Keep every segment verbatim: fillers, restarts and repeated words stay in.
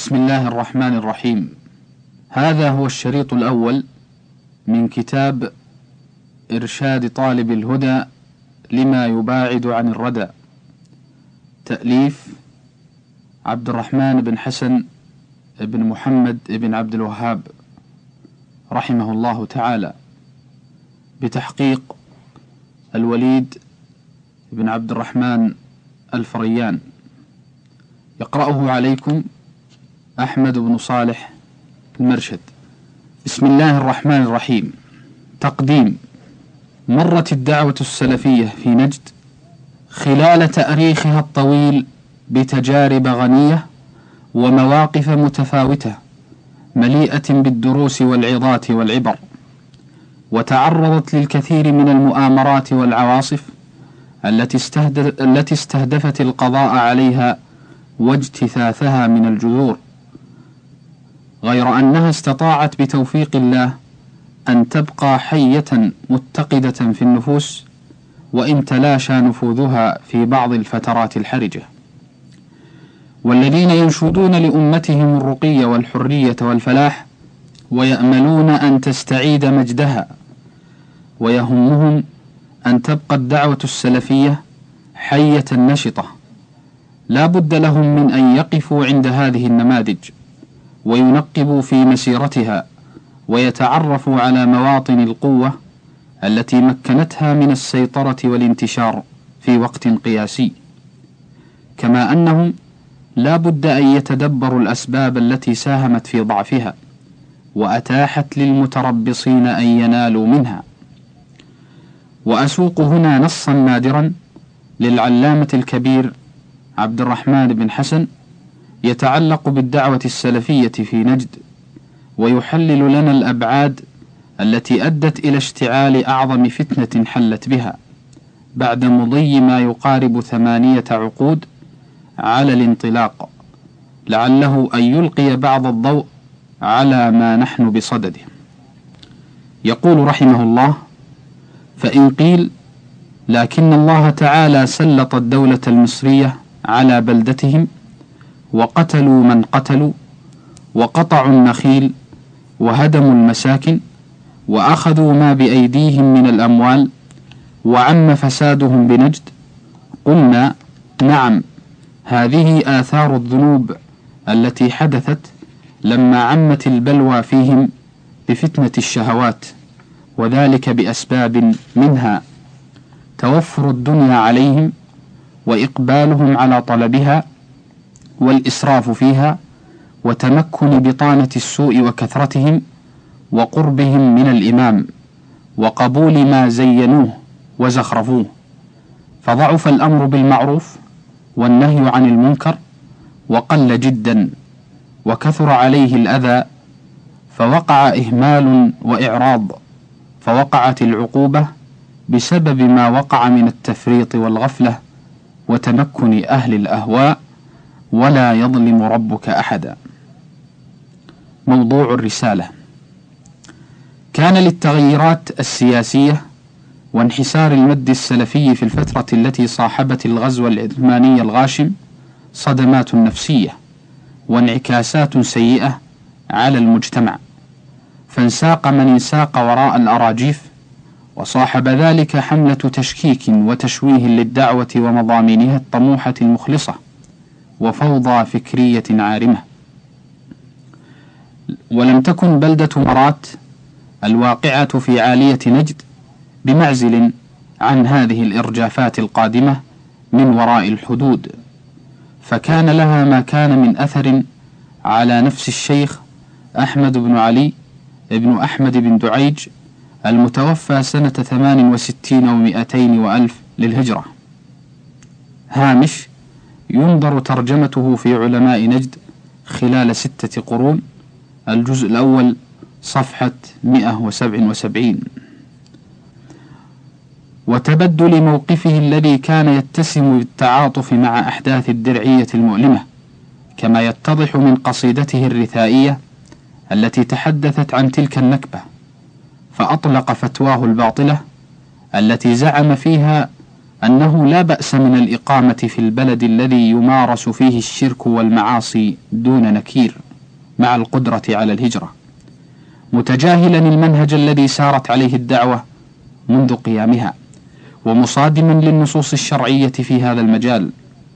بسم الله الرحمن الرحيم. هذا هو الشريط الأول من كتاب إرشاد طالب الهدى لما يباعد عن الردى، تأليف عبد الرحمن بن حسن بن محمد بن عبد الوهاب رحمه الله تعالى، بتحقيق الوليد بن عبد الرحمن الفريان. يقرأه عليكم أحمد بن صالح المرشد. بسم الله الرحمن الرحيم. تقديم. مرت الدعوة السلفية في نجد خلال تاريخها الطويل بتجارب غنية ومواقف متفاوتة مليئة بالدروس والعظات والعبر، وتعرضت للكثير من المؤامرات والعواصف التي استهدف التي استهدفت القضاء عليها واجتثاثها من الجذور، غير أنها استطاعت بتوفيق الله أن تبقى حية متقدة في النفوس، وإن تلاشى نفوذها في بعض الفترات الحرجة. والذين ينشدون لأمتهم الرقي والحرية والفلاح ويأملون أن تستعيد مجدها، ويهمهم أن تبقى الدعوة السلفية حية نشطة، لا بد لهم من أن يقفوا عند هذه النماذج وينقبوا في مسيرتها، ويتعرفوا على مواطن القوة التي مكنتها من السيطرة والانتشار في وقت قياسي، كما أنهم لا بد أن يتدبروا الأسباب التي ساهمت في ضعفها وأتاحت للمتربصين أن ينالوا منها. وأسوق هنا نصا نادرا للعلامة الكبير عبد الرحمن بن حسن يتعلق بالدعوة السلفية في نجد، ويحلل لنا الأبعاد التي أدت إلى اشتعال أعظم فتنة حلت بها بعد مضي ما يقارب ثمانية عقود على الانطلاق، لعله أن يلقي بعض الضوء على ما نحن بصدده. يقول رحمه الله: فإن قيل لكن الله تعالى سلط الدولة المصرية على بلدتهم وقتلوا من قتلوا وقطعوا النخيل وهدموا المساكن وأخذوا ما بأيديهم من الأموال وعم فسادهم بنجد، قلنا نعم، هذه آثار الذنوب التي حدثت لما عمت البلوى فيهم بفتنة الشهوات، وذلك بأسباب منها توفر الدنيا عليهم وإقبالهم على طلبها والإسراف فيها، وتمكن بطانة السوء وكثرتهم وقربهم من الإمام وقبول ما زينوه وزخرفوه، فضعف الأمر بالمعروف والنهي عن المنكر وقل جدا، وكثر عليه الأذى، فوقع إهمال وإعراض، فوقعت العقوبة بسبب ما وقع من التفريط والغفلة وتمكن أهل الأهواء، ولا يظلم ربك أحدا. موضوع الرسالة: كان للتغيرات السياسية وانحسار المد السلفي في الفترة التي صاحبت الغزو العثماني الغاشم صدمات نفسية وانعكاسات سيئة على المجتمع، فانساق من انساق وراء الأراجيف، وصاحب ذلك حملة تشكيك وتشويه للدعوة ومضامينها الطموحة المخلصة، وفوضى فكرية عارمة. ولم تكن بلدة مرات الواقعة في عالية نجد بمعزل عن هذه الإرجافات القادمة من وراء الحدود، فكان لها ما كان من أثر على نفس الشيخ أحمد بن علي بن أحمد بن دعيج المتوفى سنة ثمان وستين ومئتين وألف للهجرة. هامش: ينظر ترجمته في علماء نجد خلال ستة قرون، الجزء الأول، صفحة مئة وسبع وسبعين. وتبدل موقفه الذي كان يتسم بالتعاطف مع أحداث الدرعية المؤلمة، كما يتضح من قصيدته الرثائية التي تحدثت عن تلك النكبة، فأطلق فتواه الباطلة التي زعم فيها أنه لا بأس من الإقامة في البلد الذي يمارس فيه الشرك والمعاصي دون نكير مع القدرة على الهجرة، متجاهلا المنهج الذي سارت عليه الدعوة منذ قيامها، ومصادما للنصوص الشرعية في هذا المجال.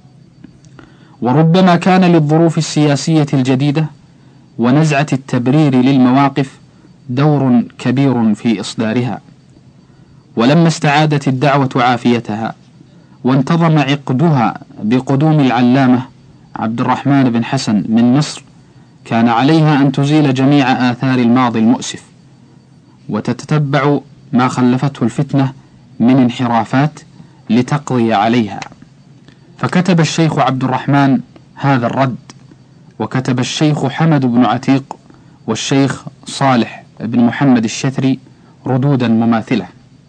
وربما كان للظروف السياسية الجديدة ونزعة التبرير للمواقف دور كبير في إصدارها. ولما استعادت الدعوة عافيتها وانتظم عقدها بقدوم العلامة عبد الرحمن بن حسن من مصر، كان عليها أن تزيل جميع آثار الماضي المؤسف، وتتتبع ما خلفته الفتنة من انحرافات لتقضي عليها. فكتب الشيخ عبد الرحمن هذا الرد، وكتب الشيخ حمد بن عتيق والشيخ صالح بن محمد الشثري ردودا مماثلة.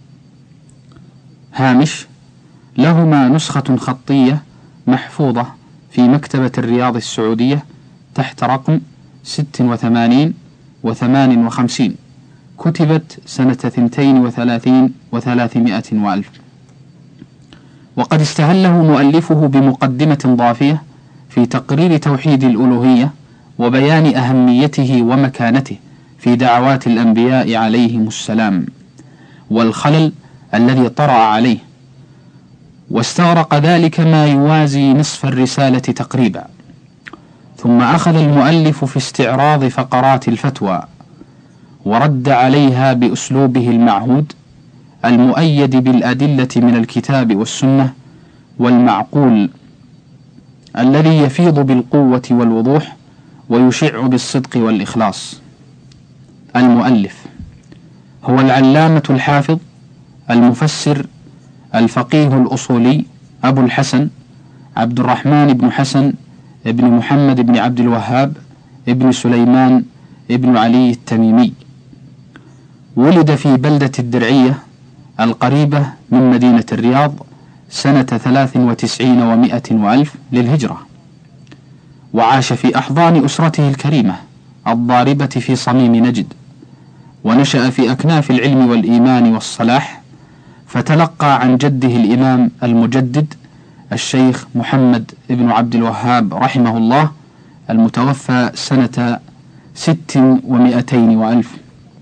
هامش: لهما نسخة خطية محفوظة في مكتبة الرياض السعودية تحت رقم ست وثمانين وثمان وخمسين، كتبت سنة ثنتين وثلاثين وثلاثمائة وألف. وقد استهله مؤلفه بمقدمة ضافية في تقرير توحيد الألوهية وبيان أهميته ومكانته في دعوات الأنبياء عليهم السلام، والخلل الذي طرأ عليه، واستغرق ذلك ما يوازي نصف الرسالة تقريبا. ثم أخذ المؤلف في استعراض فقرات الفتوى ورد عليها بأسلوبه المعهود المؤيد بالأدلة من الكتاب والسنة والمعقول، الذي يفيض بالقوة والوضوح ويشع بالصدق والإخلاص. المؤلف هو العلامة الحافظ المفسر الفقيه الأصولي أبو الحسن عبد الرحمن بن حسن ابن محمد بن عبد الوهاب ابن سليمان ابن علي التميمي. ولد في بلدة الدرعية القريبة من مدينة الرياض سنة ثلاث وتسعين ومائة وألف للهجرة، وعاش في أحضان أسرته الكريمة الضاربة في صميم نجد، ونشأ في أكناف العلم والإيمان والصلاح، فتلقى عن جده الإمام المجدد الشيخ محمد بن عبد الوهاب رحمه الله المتوفى سنة ست ومائتين وألف،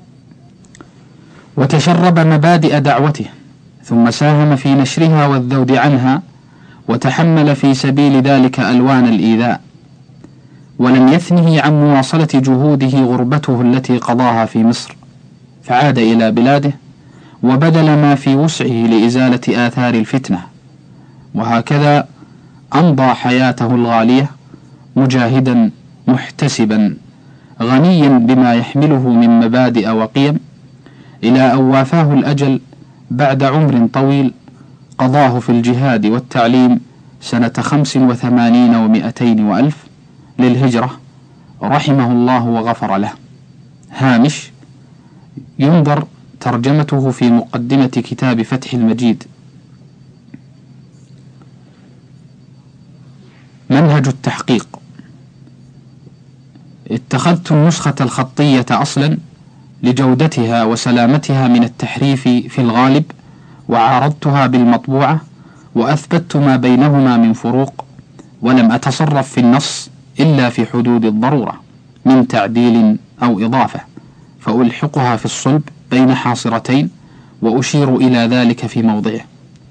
وتشرب مبادئ دعوته، ثم ساهم في نشرها والذود عنها، وتحمل في سبيل ذلك ألوان الإيذاء، ولم يثنه عن مواصلة جهوده غربته التي قضاها في مصر، فعاد إلى بلاده وبذل ما في وسعه لإزالة آثار الفتنة، وهكذا أمضى حياته الغالية مجاهدا محتسبا غنيا بما يحمله من مبادئ وقيم، إلى أن وافاه الأجل بعد عمر طويل قضاه في الجهاد والتعليم سنة خمس وثمانين ومائتين وألف للهجرة رحمه الله وغفر له. هامش: ينظر ترجمته في مقدمة كتاب فتح المجيد. منهج التحقيق: اتخذت النسخة الخطية أصلا لجودتها وسلامتها من التحريف في الغالب، وعارضتها بالمطبوعة وأثبتت ما بينهما من فروق، ولم أتصرف في النص إلا في حدود الضرورة من تعديل أو إضافة، فألحقها في الصلب بين حاصرتين وأشير إلى ذلك في موضعه.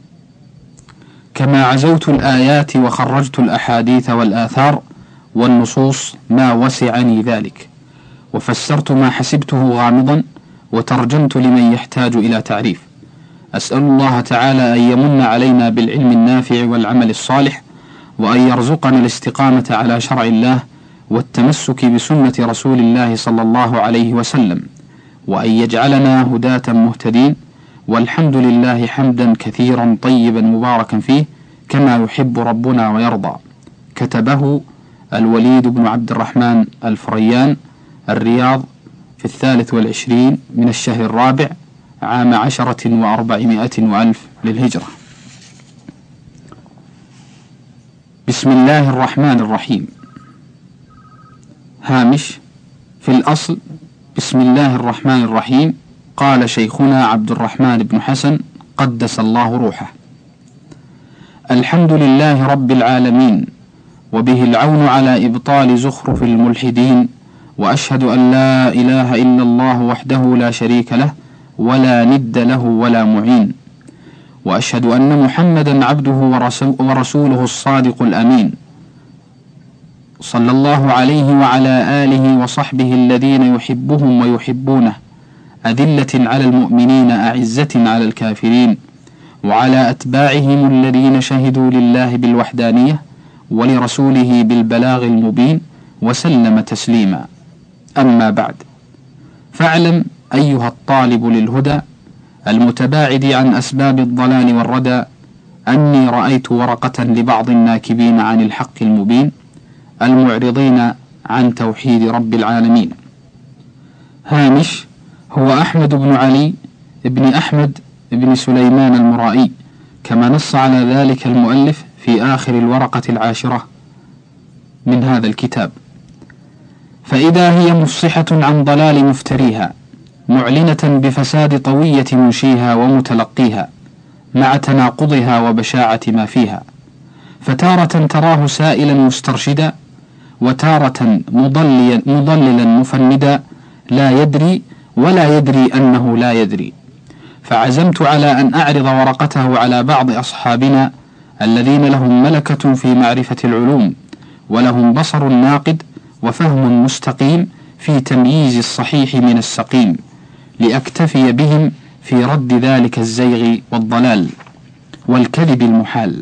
كما عزوت الآيات وخرجت الأحاديث والآثار والنصوص ما وسعني ذلك، وفسرت ما حسبته غامضا، وترجمت لمن يحتاج إلى تعريف. أسأل الله تعالى أن يمن علينا بالعلم النافع والعمل الصالح، وأن يرزقنا الاستقامة على شرع الله والتمسك بسنة رسول الله صلى الله عليه وسلم، وأن يجعلنا هداة مهتدين، والحمد لله حمدا كثيرا طيبا مباركا فيه كما يحب ربنا ويرضى. كتبه الوليد بن عبد الرحمن الفريان، الرياض، في الثالث والعشرين من الشهر الرابع عام عشرة وأربعمائة وألف للهجرة. بسم الله الرحمن الرحيم. هامش: في الأصل بسم الله الرحمن الرحيم قال شيخنا عبد الرحمن بن حسن قدس الله روحه. الحمد لله رب العالمين، وبه العون على إبطال زخرف الملحدين، وأشهد أن لا إله إلا الله وحده لا شريك له ولا ند له ولا معين، وأشهد أن محمدا عبده ورسوله الصادق الأمين، صلى الله عليه وعلى آله وصحبه الذين يحبهم ويحبونه، أذلة على المؤمنين أعزة على الكافرين، وعلى أتباعهم الذين شهدوا لله بالوحدانية ولرسوله بالبلاغ المبين وسلم تسليما. أما بعد، فاعلم أيها الطالب للهدى المتباعد عن أسباب الضلال والردى أني رأيت ورقة لبعض الناكبين عن الحق المبين المعرضين عن توحيد رب العالمين. هامش: هو أحمد بن علي بن أحمد بن سليمان المرائي، كما نص على ذلك المؤلف في آخر الورقة العاشرة من هذا الكتاب. فإذا هي مفصحة عن ضلال مفتريها، معلنة بفساد طوية منشيها ومتلقيها، مع تناقضها وبشاعة ما فيها، فتارة تراه سائلا مسترشدا، وتارة مضليا مضللا مفندا، لا يدري ولا يدري أنه لا يدري. فعزمت على أن أعرض ورقته على بعض أصحابنا الذين لهم ملكة في معرفة العلوم، ولهم بصر ناقد وفهم مستقيم في تمييز الصحيح من السقيم، لأكتفي بهم في رد ذلك الزيغ والضلال والكذب المحال،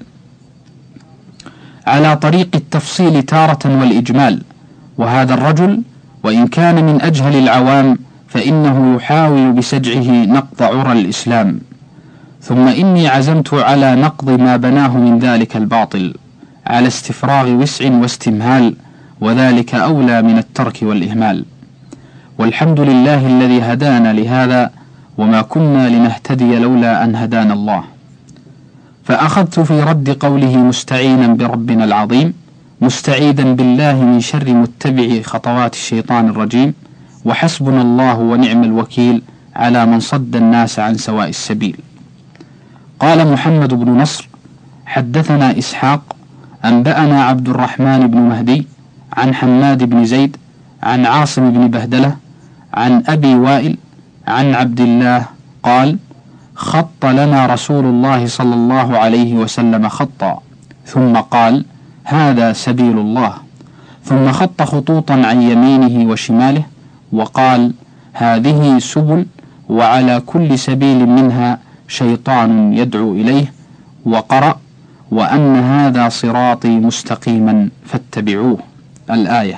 على طريق التفصيل تارة والإجمال. وهذا الرجل وإن كان من أجهل العوام فإنه يحاول بسجعه نقض عرى الإسلام. ثم إني عزمت على نقض ما بناه من ذلك الباطل على استفراغ وسع واستمهال، وذلك أولى من الترك والإهمال. والحمد لله الذي هدانا لهذا، وما كنا لنهتدي لولا أن هدانا الله. فأخذت في رد قوله مستعينا بربنا العظيم، مستعيدا بالله من شر متبع خطوات الشيطان الرجيم، وحسبنا الله ونعم الوكيل على من صد الناس عن سواء السبيل. قال محمد بن نصر: حدثنا إسحاق أنبأنا عبد الرحمن بن مهدي عن حماد بن زيد عن عاصم بن بهدلة عن أبي وائل عن عبد الله قال: خط لنا رسول الله صلى الله عليه وسلم خطا، ثم قال: هذا سبيل الله، ثم خط خطوطا عن يمينه وشماله، وقال: هذه سبل، وعلى كل سبيل منها شيطان يدعو إليه، وقرأ: وأن هذا صراطي مستقيما فاتبعوه. الآية.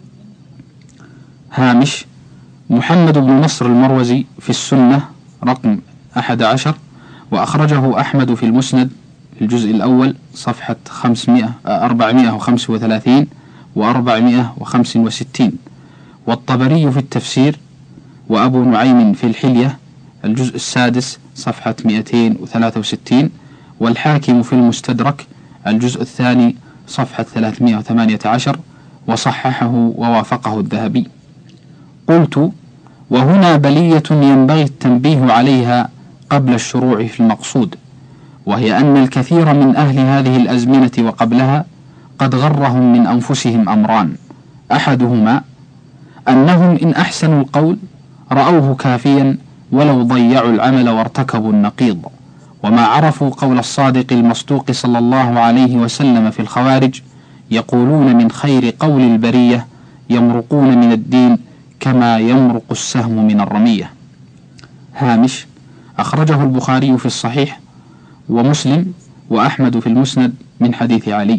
هامش: محمد بن نصر المروزي في السنة رقم أحد عشر، وأخرجه أحمد في المسند الجزء الأول صفحة خمسمائة أربعمائة وخمسة وثلاثين وأربعمائة وخمسة وستين، والطبري في التفسير، وأبو نعيم في الحلية الجزء السادس صفحة مئتين وثلاثة وستين، والحاكم في المستدرك الجزء الثاني صفحة ثلاثمائة وثمانية عشر، وصححه ووافقه الذهبي. قلت: وهنا بلية ينبغي التنبيه عليها قبل الشروع في المقصود، وهي أن الكثير من أهل هذه الأزمنة وقبلها قد غرهم من أنفسهم أمران: أحدهما أنهم إن أحسنوا القول رأوه كافيا ولو ضيعوا العمل وارتكبوا النقيض، وما عرفوا قول الصادق المصدوق صلى الله عليه وسلم في الخوارج: يقولون من خير قول البرية يمرقون من الدين كما يمرق السهم من الرمية. هامش: أخرجه البخاري في الصحيح، ومسلم، وأحمد في المسند من حديث علي.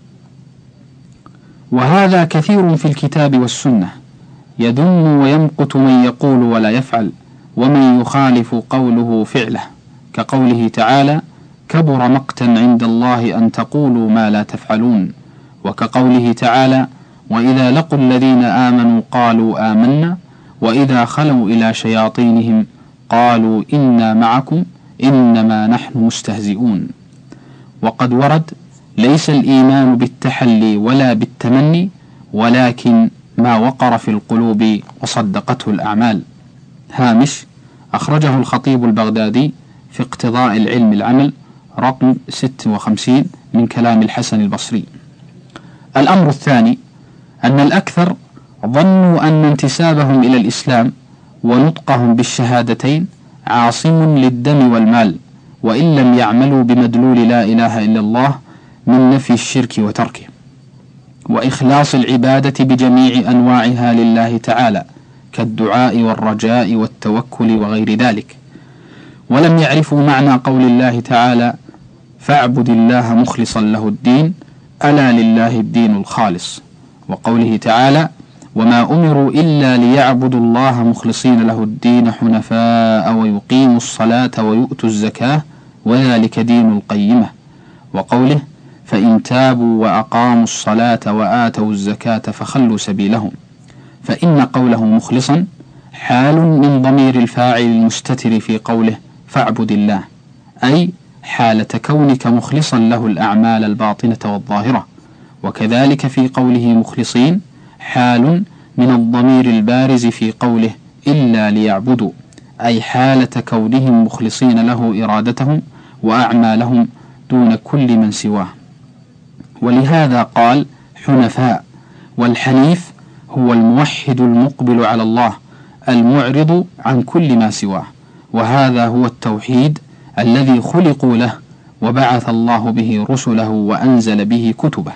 وهذا كثير في الكتاب والسنة، يذم ويمقت من يقول ولا يفعل، ومن يخالف قوله فعله، كقوله تعالى: كبر مقتا عند الله أن تقولوا ما لا تفعلون، وكقوله تعالى: وإذا لقوا الذين آمنوا قالوا آمنا، وإذا خلوا إلى شياطينهم قالوا إنا معكم إنما نحن مستهزئون. وقد ورد: ليس الإيمان بالتحلي ولا بالتمني، ولكن ما وقر في القلوب وصدقته الأعمال. هامش: أخرجه الخطيب البغدادي في اقتضاء العلم العمل رقم ستة وخمسين من كلام الحسن البصري. الأمر الثاني أن الأكثر ظنوا أن انتسابهم إلى الإسلام ونطقهم بالشهادتين عاصم للدم والمال، وإن لم يعملوا بمدلول لا إله إلا الله من نفي الشرك وتركه وإخلاص العبادة بجميع أنواعها لله تعالى كالدعاء والرجاء والتوكل وغير ذلك، ولم يعرفوا معنى قول الله تعالى فاعبد الله مخلصا له الدين ألا لله الدين الخالص، وقوله تعالى وما أمروا إلا ليعبدوا الله مخلصين له الدين حنفاء ويقيموا الصلاة ويؤتوا الزكاة وذلك دين القيمة، وقوله فإن تابوا وأقاموا الصلاة وآتوا الزكاة فخلوا سبيلهم، فإن قوله مخلصا حال من ضمير الفاعل المستتر في قوله فاعبد الله، أي حالة كونك مخلصا له الأعمال الباطنة والظاهرة، وكذلك في قوله مخلصين حال من الضمير البارز في قوله إلا ليعبدوا، أي حالة كونهم مخلصين له إرادتهم وأعمالهم دون كل من سواه. ولهذا قال حنفاء، والحنيف هو الموحد المقبل على الله المعرض عن كل ما سواه، وهذا هو التوحيد الذي خلقوا له وبعث الله به رسله وأنزل به كتبه.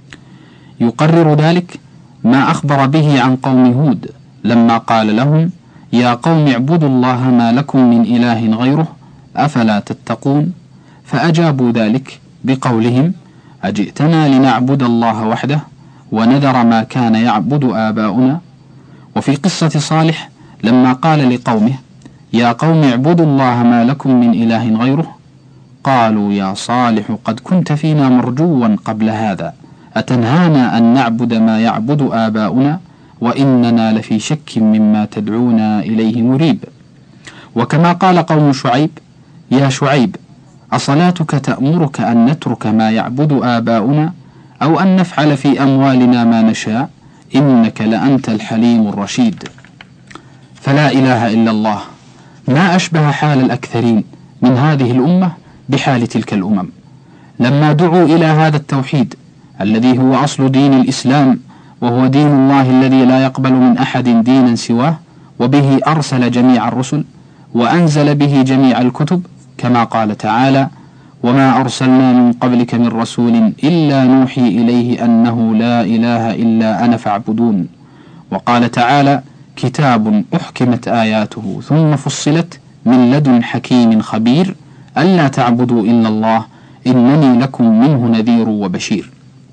يقرر ذلك ما أخبر به عن قوم هود لما قال لهم يا قوم اعبدوا الله ما لكم من إله غيره أفلا تتقون، فأجابوا ذلك بقولهم أجئتنا لنعبد الله وحده ونذر ما كان يعبد آباؤنا. وفي قصة صالح لما قال لقومه يا قوم اعبدوا الله ما لكم من إله غيره قالوا يا صالح قد كنت فينا مرجوا قبل هذا أتنهانا أن نعبد ما يعبد آباؤنا وإننا لفي شك مما تدعونا إليه مريب. وكما قال قوم شعيب يا شعيب أصلاتك تأمرك أن نترك ما يعبد آباؤنا أو أن نفعل في أموالنا ما نشاء إنك لأنت الحليم الرشيد. فلا إله إلا الله ما أشبه حال الأكثرين من هذه الأمة بحال تلك الأمم لما دعوا إلى هذا التوحيد الذي هو أصل دين الإسلام، وهو دين الله الذي لا يقبل من أحد دينا سواه، وبه أرسل جميع الرسل وأنزل به جميع الكتب، كما قال تعالى وما أرسلنا من قبلك من رسول إلا نوحي إليه أنه لا إله إلا أنا فاعبدون. وقال تعالى كتاب أحكمت آياته ثم فصلت من لدن حكيم خبير ألا تعبدوا إلا الله إنني لكم منه نذير وبشير.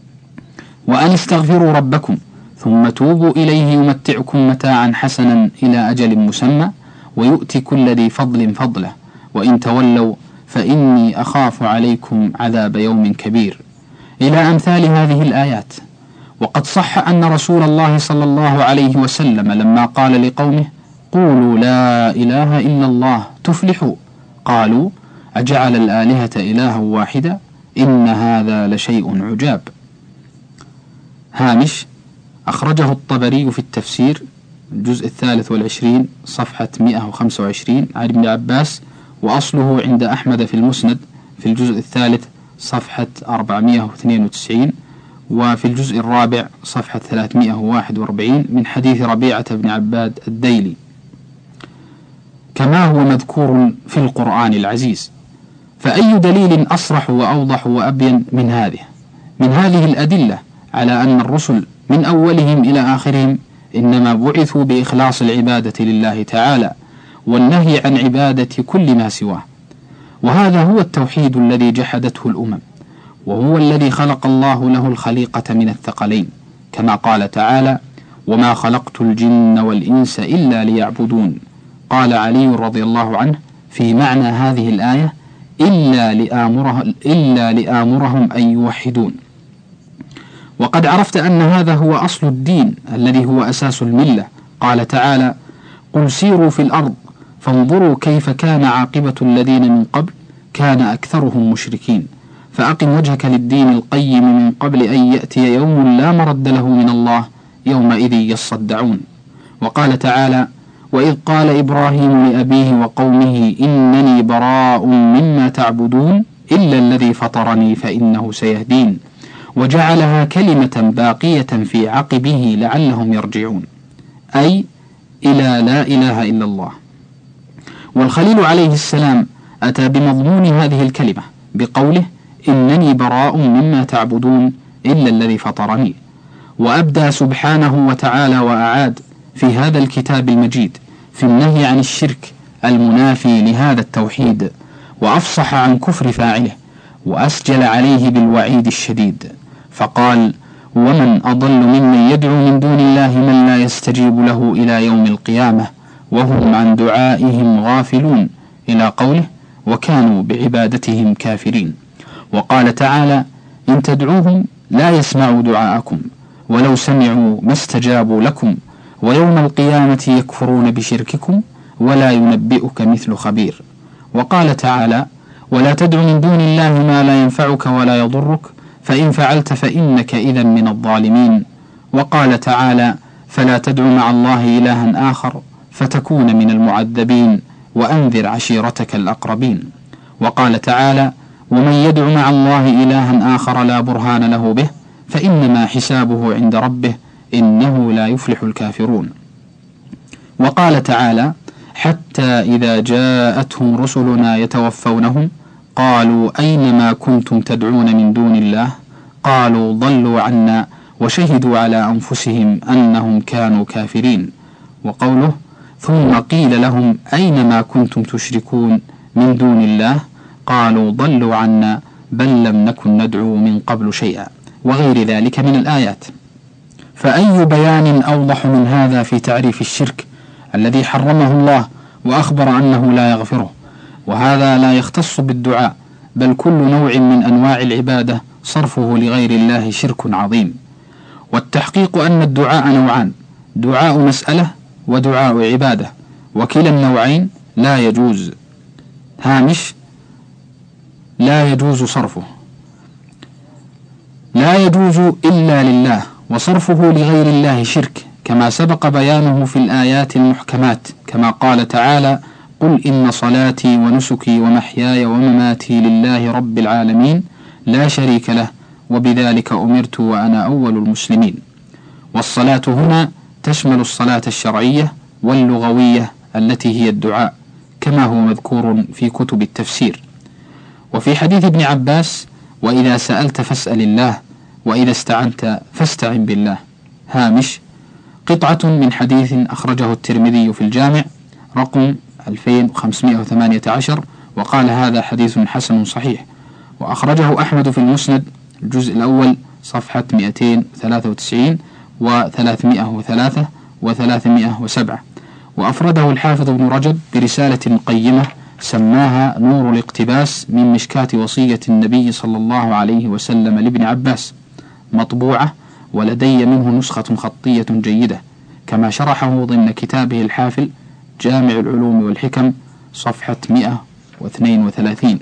وأن استغفروا ربكم ثم توبوا إليه يمتعكم متاعا حسنا إلى أجل مسمى ويؤتي كل ذي فضل فضله وإن تولوا فإني أخاف عليكم عذاب يوم كبير، إلى أمثال هذه الآيات. وقد صح أن رسول الله صلى الله عليه وسلم لما قال لقومه قولوا لا إله إلا الله تفلحوا قالوا أجعل الآلهة إلها واحدا إن هذا لشيء عجاب. هامش أخرجه الطبري في التفسير الجزء الثالث والعشرين صفحة مئة وخمسة وعشرين عن ابن عباس، وأصله عند أحمد في المسند في الجزء الثالث صفحة أربعمئة واثنين وتسعين، وفي الجزء الرابع صفحة ثلاثمئة وواحد وأربعين من حديث ربيعة بن عباد الديلي، كما هو مذكور في القرآن العزيز. فأي دليل أصرح وأوضح وأبين من هذه من هذه الأدلة على أن الرسل من أولهم إلى آخرهم إنما بعثوا بإخلاص العبادة لله تعالى والنهي عن عبادة كل ما سواه، وهذا هو التوحيد الذي جحدته الأمم، وهو الذي خلق الله له الخليقة من الثقلين، كما قال تعالى وما خلقت الجن والإنس إلا ليعبدون. قال علي رضي الله عنه في معنى هذه الآية إلا لآمره إلا لآمرهم أن يوحدون. وقد عرفت أن هذا هو أصل الدين الذي هو أساس الملة. قال تعالى قل سيروا في الأرض فانظروا كيف كان عاقبة الذين من قبل كان أكثرهم مشركين فأقم وجهك للدين القيم من قبل أن يأتي يوم لا مرد له من الله يومئذ يصدعون. وقال تعالى وإذ قال إبراهيم لأبيه وقومه إنني براء مما تعبدون إلا الذي فطرني فإنه سيهدين، وجعلها كلمة باقية في عقبه لعلهم يرجعون، أي إلى لا إله إلا الله. والخليل عليه السلام أتى بمضمون هذه الكلمة بقوله إنني براء مما تعبدون إلا الذي فطرني، وأبدى سبحانه وتعالى وأعاد في هذا الكتاب المجيد في النهي عن الشرك المنافي لهذا التوحيد، وأفصح عن كفر فاعله، وأسجل عليه بالوعيد الشديد، فقال ومن أضل ممن يدعو من دون الله من لا يستجيب له إلى يوم القيامة وهم عن دعائهم غافلون، إلى قوله وكانوا بعبادتهم كافرين. وقال تعالى إن تدعوهم لا يسمعوا دعاءكم ولو سمعوا ما استجابوا لكم ويوم القيامة يكفرون بشرككم ولا ينبئك مثل خبير. وقال تعالى ولا تدع من دون الله ما لا ينفعك ولا يضرك فإن فعلت فإنك إذا من الظالمين. وقال تعالى فلا تدع مع الله إلها آخر فتكون من المعذبين وأنذر عشيرتك الأقربين. وقال تعالى ومن يدع مع الله إلها آخر لا برهان له به فإنما حسابه عند ربه إنه لا يفلح الكافرون. وقال تعالى حتى إذا جاءتهم رسلنا يتوفونهم قالوا أين ما كنتم تدعون من دون الله قالوا ضلوا عنا وشهدوا على أنفسهم أنهم كانوا كافرين. وقوله ثم قيل لهم أين ما كنتم تشركون من دون الله قالوا ضلوا عنا بل لم نكن ندعو من قبل شيئا، وغير ذلك من الآيات. فأي بيان أوضح من هذا في تعريف الشرك الذي حرمه الله وأخبر أنه لا يغفره، وهذا لا يختص بالدعاء بل كل نوع من أنواع العبادة صرفه لغير الله شرك عظيم. والتحقيق أن الدعاء نوعان، دعاء مسألة ودعاء عبادة، وكلا النوعين لا يجوز. هامش لا يجوز صرفه، لا يجوز إلا لله، وصرفه لغير الله شرك كما سبق بيانه في الآيات المحكمات، كما قال تعالى قل إن صلاتي ونسكي ومحياي ومماتي لله رب العالمين لا شريك له وبذلك أمرت وأنا أول المسلمين. والصلاة هنا تشمل الصلاة الشرعية واللغوية التي هي الدعاء كما هو مذكور في كتب التفسير. وفي حديث ابن عباس وإذا سألت فاسأل الله وإذا استعنت فاستعن بالله. هامش قطعة من حديث أخرجه الترمذي في الجامع رقم ألفين وخمسمائة وثمانية عشر وقال هذا حديث حسن صحيح. وأخرجه أحمد في المسند الجزء الأول صفحة مئتين وثلاثة وتسعين وثلاثمائة وثلاثة وثلاثمائة وسبعة. وأفرده الحافظ ابن رجب برسالة قيمة سماها نور الاقتباس من مشكاة وصية النبي صلى الله عليه وسلم لابن عباس، مطبوعة ولدي منه نسخة خطية جيدة كما شرحه ضمن كتابه الحافل جامع العلوم والحكم صفحة مئة واثنين وثلاثين.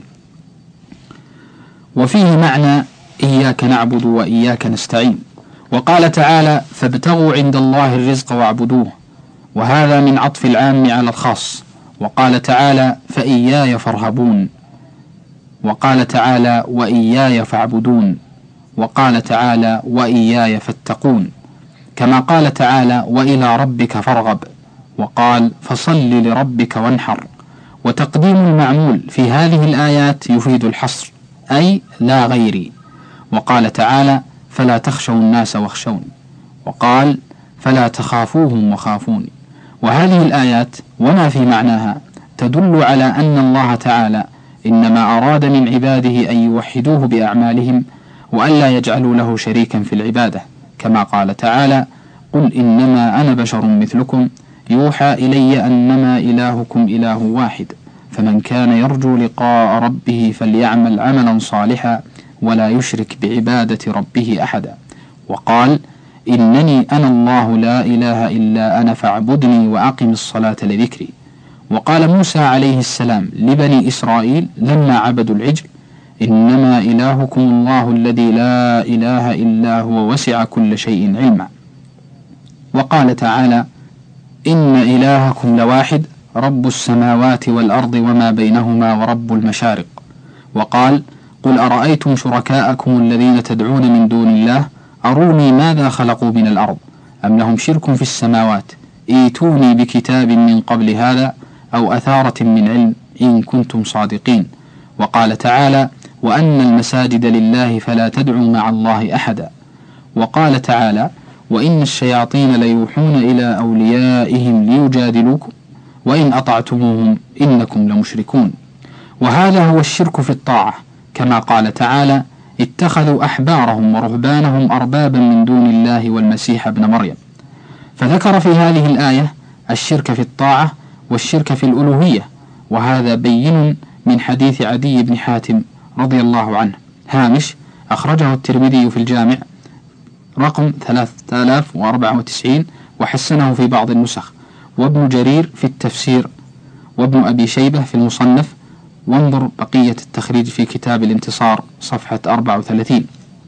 وفيه معنى إياك نعبد وإياك نستعين. وقال تعالى فابتغوا عند الله الرزق واعبدوه، وهذا من عطف العام على الخاص. وقال تعالى فإياي فارهبون، وقال تعالى وإياي فاعبدون، وقال تعالى وإياي فاتقون، كما قال تعالى وإلى ربك فارغب، وقال فصل لربك وانحر. وتقديم المعمول في هذه الآيات يفيد الحصر أي لا غيري. وقال تعالى فلا تخشوا الناس واخشون، وقال فلا تخافوهم وخافوني. وهذه الآيات وما في معناها تدل على أن الله تعالى إنما أراد من عباده أن يوحدوه بأعمالهم وألا يجعلوا له شريكا في العبادة، كما قال تعالى قل إنما أنا بشر مثلكم يوحى إلي أنما إلهكم إله واحد فمن كان يرجو لقاء ربه فليعمل عملا صالحا ولا يشرك بعبادة ربه أحدا. وقال إنني أنا الله لا إله إلا أنا فاعبدني وأقم الصلاة لذكري. وقال موسى عليه السلام لبني إسرائيل لما عبدوا العجل إنما إلهكم الله الذي لا إله إلا هو وسع كل شيء علما. وقال تعالى إن إلهكم لواحد رب السماوات والأرض وما بينهما ورب المشارق. وقال قل أرأيتم شركاءكم الذين تدعون من دون الله أروني ماذا خلقوا من الأرض أم لهم شرك في السماوات ائتوني بكتاب من قبل هذا أو أثارة من علم إن كنتم صادقين. وقال تعالى وأن المساجد لله فلا تدعوا مع الله أحدا. وقال تعالى وإن الشياطين ليوحون إلى أوليائهم ليجادلوكم وإن أطعتموهم إنكم لمشركون. وهذا هو الشرك في الطاعة، كما قال تعالى اتخذوا أحبارهم ورهبانهم أربابا من دون الله والمسيح ابن مريم. فذكر في هذه الآية الشرك في الطاعة والشرك في الألوهية، وهذا بين من حديث عدي بن حاتم رضي الله عنه. هامش أخرجه الترمذي في الجامع رقم ثلاثة آلاف وأربعة وتسعين وحسنه في بعض النسخ، وابن جرير في التفسير، وابن أبي شيبة في المصنف، وانظر بقية التخريج في كتاب الانتصار صفحة أربعة وثلاثين.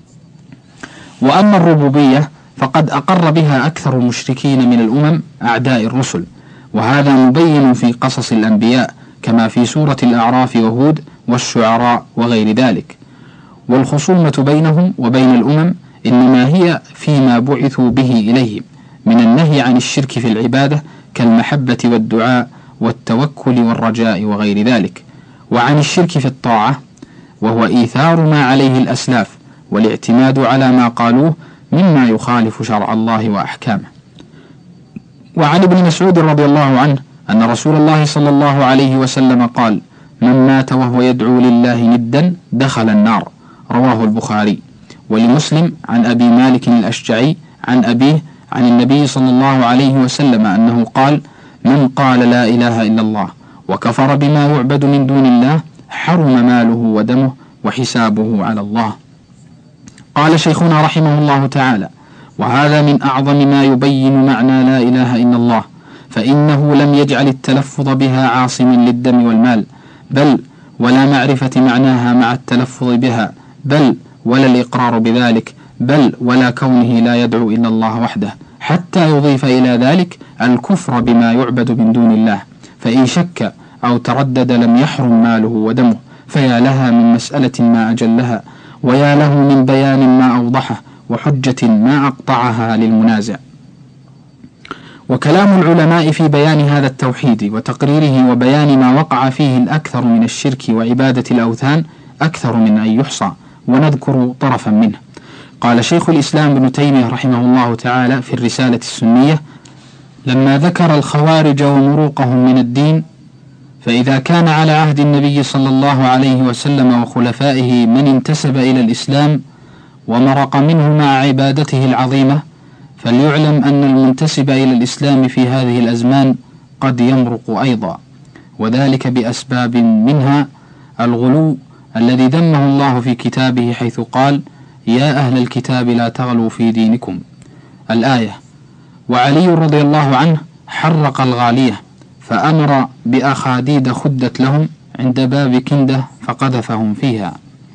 وأما الربوبية فقد أقر بها أكثر المشركين من الأمم أعداء الرسل، وهذا مبين في قصص الأنبياء كما في سورة الأعراف وهود والشعراء وغير ذلك. والخصومة بينهم وبين الأمم إنما هي فيما بعثوا به إليهم من النهي عن الشرك في العبادة كالمحبة والدعاء والتوكل والرجاء وغير ذلك، وعن الشرك في الطاعة وهو إيثار ما عليه الأسلاف والاعتماد على ما قالوه مما يخالف شرع الله وأحكامه. وعن ابن مسعود رضي الله عنه أن رسول الله صلى الله عليه وسلم قال من مات وهو يدعو لله ندا دخل النار، رواه البخاري. ولمسلم عن أبي مالك الأشجعي عن أبيه عن النبي صلى الله عليه وسلم أنه قال من قال لا إله إلا الله وكفر بما يعبد من دون الله حرم ماله ودمه وحسابه على الله. قال شيخنا رحمه الله تعالى وهذا من أعظم ما يبين معنى لا إله إلا الله، فإنه لم يجعل التلفظ بها عاصم للدم والمال، بل ولا معرفة معناها مع التلفظ بها، بل ولا الإقرار بذلك، بل ولا كونه لا يدعو إلا الله وحده، حتى يضيف إلى ذلك الكفر بما يعبد من دون الله. فإن شك أو تردد لم يحرم ماله ودمه، فيا لها من مسألة ما أجلها، ويا له من بيان ما أوضحه، وحجة ما أقطعها للمنازع. وكلام العلماء في بيان هذا التوحيد وتقريره وبيان ما وقع فيه الأكثر من الشرك وعبادة الأوثان أكثر من أن يحصى، ونذكر طرفا منه. قال شيخ الإسلام ابن تيمية رحمه الله تعالى في الرسالة السنية لما ذكر الخوارج ومروقهم من الدين: فإذا كان على عهد النبي صلى الله عليه وسلم وخلفائه من انتسب إلى الإسلام ومرق منه مع عبادته العظيمة، فليعلم أن المنتسب إلى الإسلام في هذه الأزمان قد يمرق أيضا، وذلك بأسباب منها الغلو الذي ذمه الله في كتابه حيث قال: يا أهل الكتاب لا تغلوا في دينكم، الآية. وعلي رضي الله عنه حرق الغالية فأمر بأخاديد خدت لهم عند باب كندة فقذفهم فيها.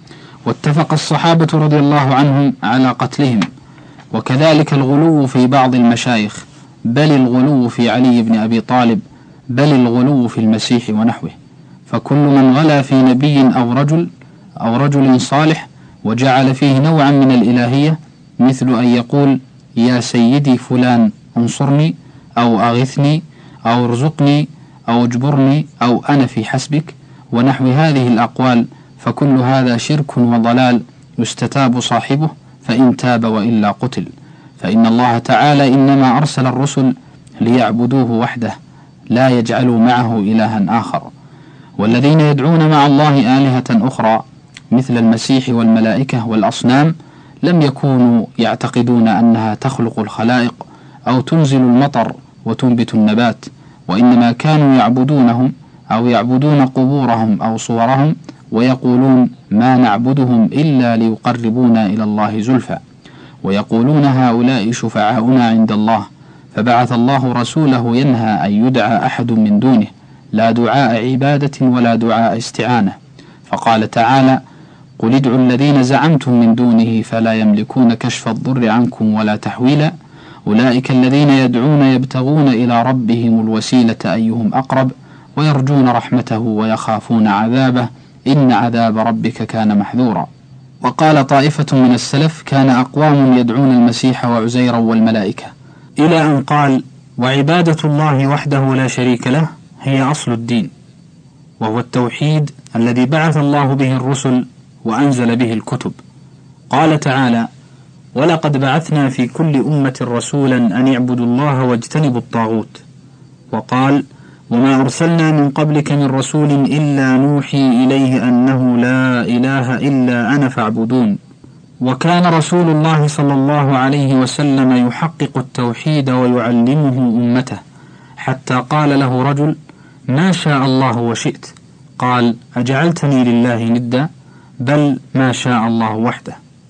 واتفق الصحابة رضي الله عنهم على قتلهم. وكذلك الغلو في بعض المشايخ، بل الغلو في علي بن أبي طالب، بل الغلو في المسيح ونحوه. فكل من غلا في نبي أو رجل أو رجل صالح وجعل فيه نوعا من الإلهية، مثل أن يقول: يا سيدي فلان انصرني، أو أغثني، أو ارزقني، أو اجبرني، أو أنا في حسبك، ونحو هذه الأقوال، فكل هذا شرك وضلال يستتاب صاحبه فإن تاب وإلا قتل. فإن الله تعالى إنما أرسل الرسل ليعبدوه وحده، لا يجعلوا معه إلها آخر. والذين يدعون مع الله آلهة أخرى مثل المسيح والملائكة والأصنام لم يكونوا يعتقدون أنها تخلق الخلائق أو تنزل المطر وتنبت النبات، وإنما كانوا يعبدونهم أو يعبدون قبورهم أو صورهم، ويقولون: ما نعبدهم إلا ليقربونا إلى الله زلفى، ويقولون: هؤلاء شفعاؤنا عند الله. فبعث الله رسوله ينهى أن يدعى أحد من دونه، لا دعاء عبادة ولا دعاء استعانة. فقال تعالى: قل ادعوا الذين زعمتم من دونه فلا يملكون كشف الضر عنكم ولا تحويلا، أولئك الذين يدعون يبتغون إلى ربهم الوسيلة أيهم أقرب، ويرجون رحمته ويخافون عذابه، إن عذاب ربك كان محذورا. وقال طائفة من السلف: كان أقوام يدعون المسيح وعزيرا والملائكة، إلى أن قال: وعبادة الله وحده لا شريك له هي أصل الدين، وهو التوحيد الذي بعث الله به الرسل وأنزل به الكتب. قال تعالى: ولقد بعثنا في كل أمة رسولا أن يعبدوا الله واجتنبوا الطاغوت. وقال: وما أرسلنا من قبلك من رسول إلا نوحي إليه أنه لا إله إلا أنا فاعبدون. وكان رسول الله صلى الله عليه وسلم يحقق التوحيد ويعلمه أمته، حتى قال له رجل: ما شاء الله وشئت. قال: أجعلتني لله ندا؟ بل ما شاء الله وحده.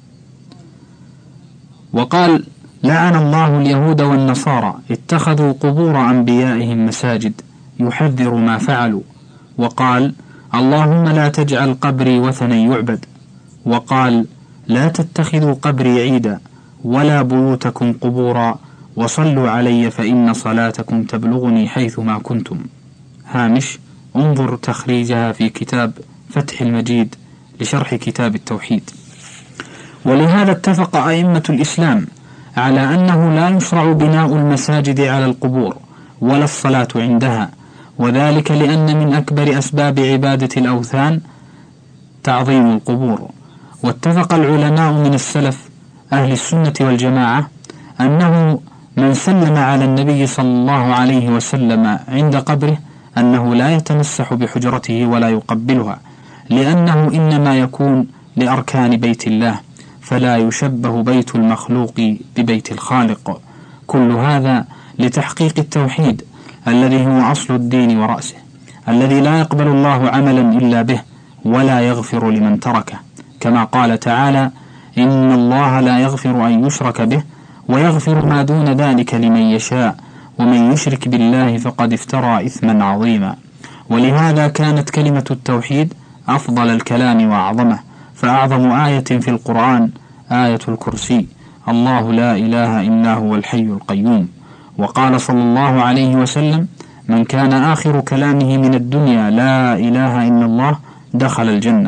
وقال: لعن الله اليهود والنصارى اتخذوا قبور أنبيائهم مساجد، يحذر ما فعلوا. وقال: اللهم لا تجعل قبري وثنا يعبد. وقال: لا تتخذوا قبري عيدا ولا بيوتكم قبورا، وصلوا علي فإن صلاتكم تبلغني حيثما كنتم. هامش: انظر تخريجها في كتاب فتح المجيد لشرح كتاب التوحيد. ولهذا اتفق أئمة الإسلام على أنه لا يشرع بناء المساجد على القبور ولا الصلاة عندها، وذلك لأن من أكبر أسباب عبادة الأوثان تعظيم القبور. واتفق العلماء من السلف أهل السنة والجماعة أنه من سلم على النبي صلى الله عليه وسلم عند قبره أنه لا يتمسح بحجرته ولا يقبلها، لأنه إنما يكون لأركان بيت الله، فلا يشبه بيت المخلوق ببيت الخالق. كل هذا لتحقيق التوحيد الذي هو أصل الدين ورأسه، الذي لا يقبل الله عملا إلا به ولا يغفر لمن تركه، كما قال تعالى: إن الله لا يغفر أن يشرك به ويغفر ما دون ذلك لمن يشاء ومن يشرك بالله فقد افترى إثما عظيما. ولهذا كانت كلمة التوحيد أفضل الكلام وأعظمه، فأعظم آية في القرآن آية الكرسي: الله لا إله إلا هو الحي القيوم. وقال صلى الله عليه وسلم: من كان آخر كلامه من الدنيا لا إله إلا الله دخل الجنة.